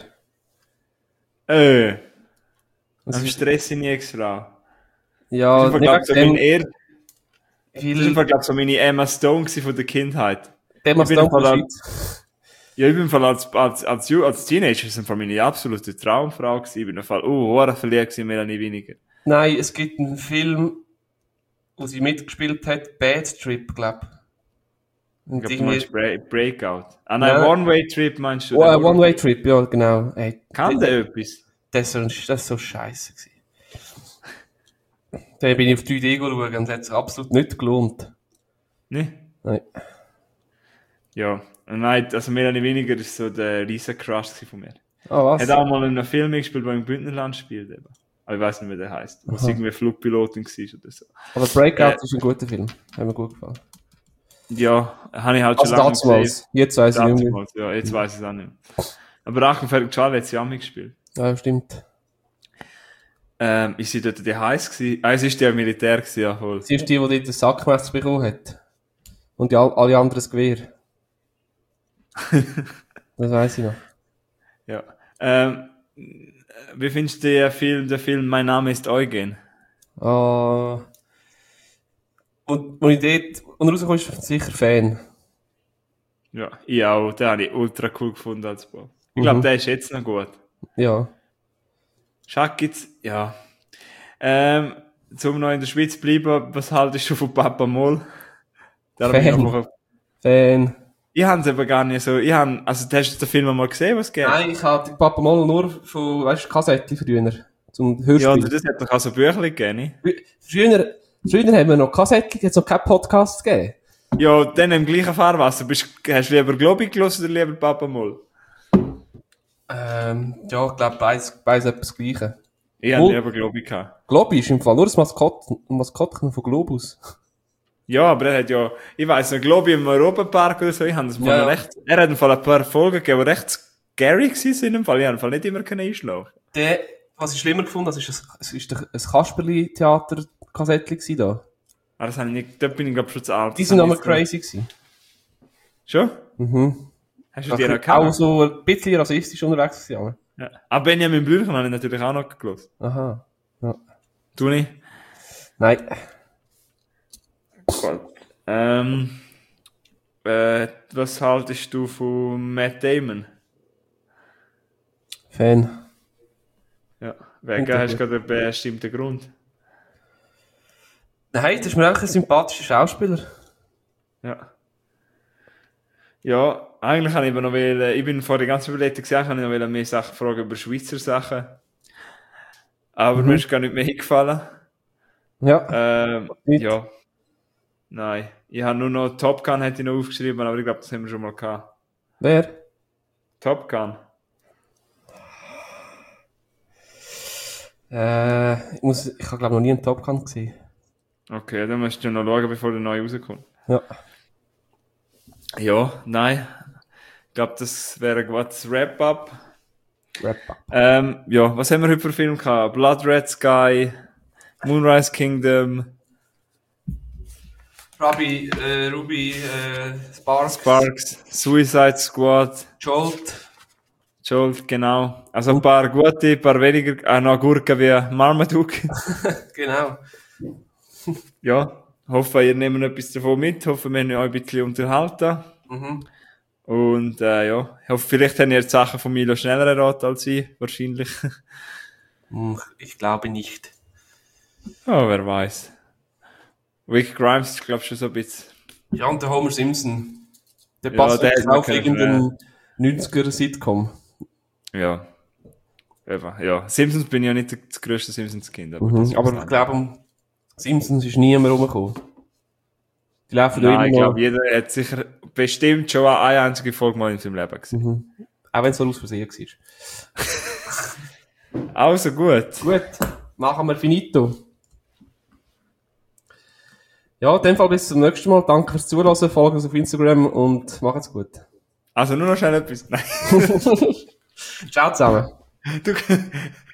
Am Stress in die Ex-Frau. Ja, Das war, so meine viel... so meine Emma Stone von der Kindheit. Der macht dann Ja, ich bin im Fall als Teenager sind von meine absolute Traumfrau gewesen. Ich bin im Fall, verliebt gewesen, Melanie Weniger. Nein, es gibt einen Film, wo sie mitgespielt hat, Bad Trip, glaub. Ich glaube, du meinst Breakout. Ah nein, Ja. One-Way-Trip meinst du? One-Way-Trip, ja, genau. Ey, Kann der etwas? das ist so scheisse gewesen. Da bin ich auf 3D schauen und es hat sich absolut nicht gelohnt. Ne? Nein. Ja. Nein, also Melanie Weniger ist so der riesen Crush von mir. Ah, was? Hat auch mal in einem Film gespielt, der im Bündnerland spielt eben. Aber ich weiss nicht, wie der heisst. Wo es irgendwie Flugpilotin war oder so. Aber Breakout ist ein guter Film. Hat mir gut gefallen. Ja, habe ich halt Also schon lange damals. Jetzt weiss ich nicht mehr. Damals, ja, jetzt weiss ich es auch nicht mehr. Aber Rachenfeld Charlie hat sie auch mitgespielt. Ja, stimmt. Ist sie dort die heiß gewesen? Ah, es ist die Militär gewesen, ja voll. Sie ist die den Sackmesser bekommen hat. Und alle anderen das Gewehr. Das weiss ich noch. Ja. Wie findest du den Film Mein Name ist Eugen? Und er rausgekommen ist, sicher Fan. Ja, ich auch. Den habe ich ultra cool gefunden als Bob. Ich glaube, der ist jetzt noch gut. Ja. Schack jetzt, ja. Zum noch in der Schweiz bleiben, was haltest du von Papa Moll? Fan. Ich habe es aber gar nicht so, also hast du den Film mal gesehen, was es geht? Nein, ich habe Papa mal nur von, weißt du, Kassetten früher. Zum Ja, Hörspiel. und das hat doch auch so Bücher gegeben, nicht? Früher haben wir noch Kassetten, jetzt noch keinen Podcast gegeben. Ja, dann im gleichen Fahrwasser. Hast du lieber Globi gehört oder lieber Papa Moll? Ja, ich glaube, beides etwas Gleiche. Ich habe lieber Globi gehabt. Globi ist im Fall nur das Maskottchen von Globus. Ja, aber er hat ja, ich weiss nicht, glaube ich, im Europapark oder so, ich habe das mal Ja. recht, er hat im Fall ein paar Folgen gegeben, die recht scary gewesen in dem Fall. Ich habe im Fall nicht immer einschlafen. Was ich schlimmer gefunden habe, es ist ein Kasperli-Theater-Kassettchen gewesen da. Aber das habe ich nicht, dort bin ich glaube schon zu alt. Die Das sind habe nochmal ich jetzt crazy gewesen. noch- Schon? Mhm. Hast du die noch Auch gehabt? so ein bisschen rassistisch unterwegs gewesen. Ja. Aber Benjamin Blümchen habe ich natürlich auch noch gehört. Aha. Ja. Du nicht? Nein. Gut. Was haltest du von Matt Damon? Fan. Ja. Wegen hast du gerade einen bestimmten Grund. Nein, das ist mir eigentlich ein sympathischer Schauspieler. Ja. Ja, eigentlich habe ich aber noch ich bin vor der ganzen Überlegung gesagt, habe ich noch mehr Sachen fragen über Schweizer Sachen. Aber mir ist gar nicht mehr eingefallen. Ja. Nicht. Ja. Nein. Ich habe nur noch Top Gun hätte ich noch aufgeschrieben, aber ich glaube, das haben wir schon mal gehabt. Wer? Top Gun. Ich habe glaube noch nie einen Top Gun gesehen. Okay, dann musst du noch schauen, bevor der neue rauskommt. Ja. Ja, nein. Ich glaube, das wäre ein gutes Wrap-up. Wrap-up. Ja, was haben wir heute für Film gehabt? Blood Red Sky, Moonrise Kingdom, Ruby, Sparks, Suicide Squad, Jolt, genau. Also ein paar gute, ein paar weniger, noch Gurken wie Marmaduke. Genau. Ja, hoffe, ihr nehmt etwas davon mit. Hoffe, wir haben euch ein bisschen unterhalten. Mhm. Und ja, ich hoffe, vielleicht habt ihr die Sachen von Milo schneller erraten als ich, wahrscheinlich. Ich glaube nicht. Ja, wer weiß. Rick Grimes ist, glaube ich, schon so ein bisschen. Ja, und der Homer Simpson. Der Ja, passt der jetzt hätte man auf können irgendeinen 90er-Sitcom. Ja. Eben, ja. Simpsons bin ich ja nicht das grösste Simpsons-Kind. Aber, Aber ich glaube, um Simpsons ist niemand rumgekommen. Die laufen nein, ich immer glaube, jeder hat sicher bestimmt schon eine einzige Folge mal in seinem Leben gesehen. auch wenn es so aus Versehen war. Also gut. Gut, machen wir finito. Ja, in dem Fall bis zum nächsten Mal. Danke fürs Zuhören, folgt uns auf Instagram und macht's gut. Also nur noch schnell etwas. Nein. Ciao zusammen. Du,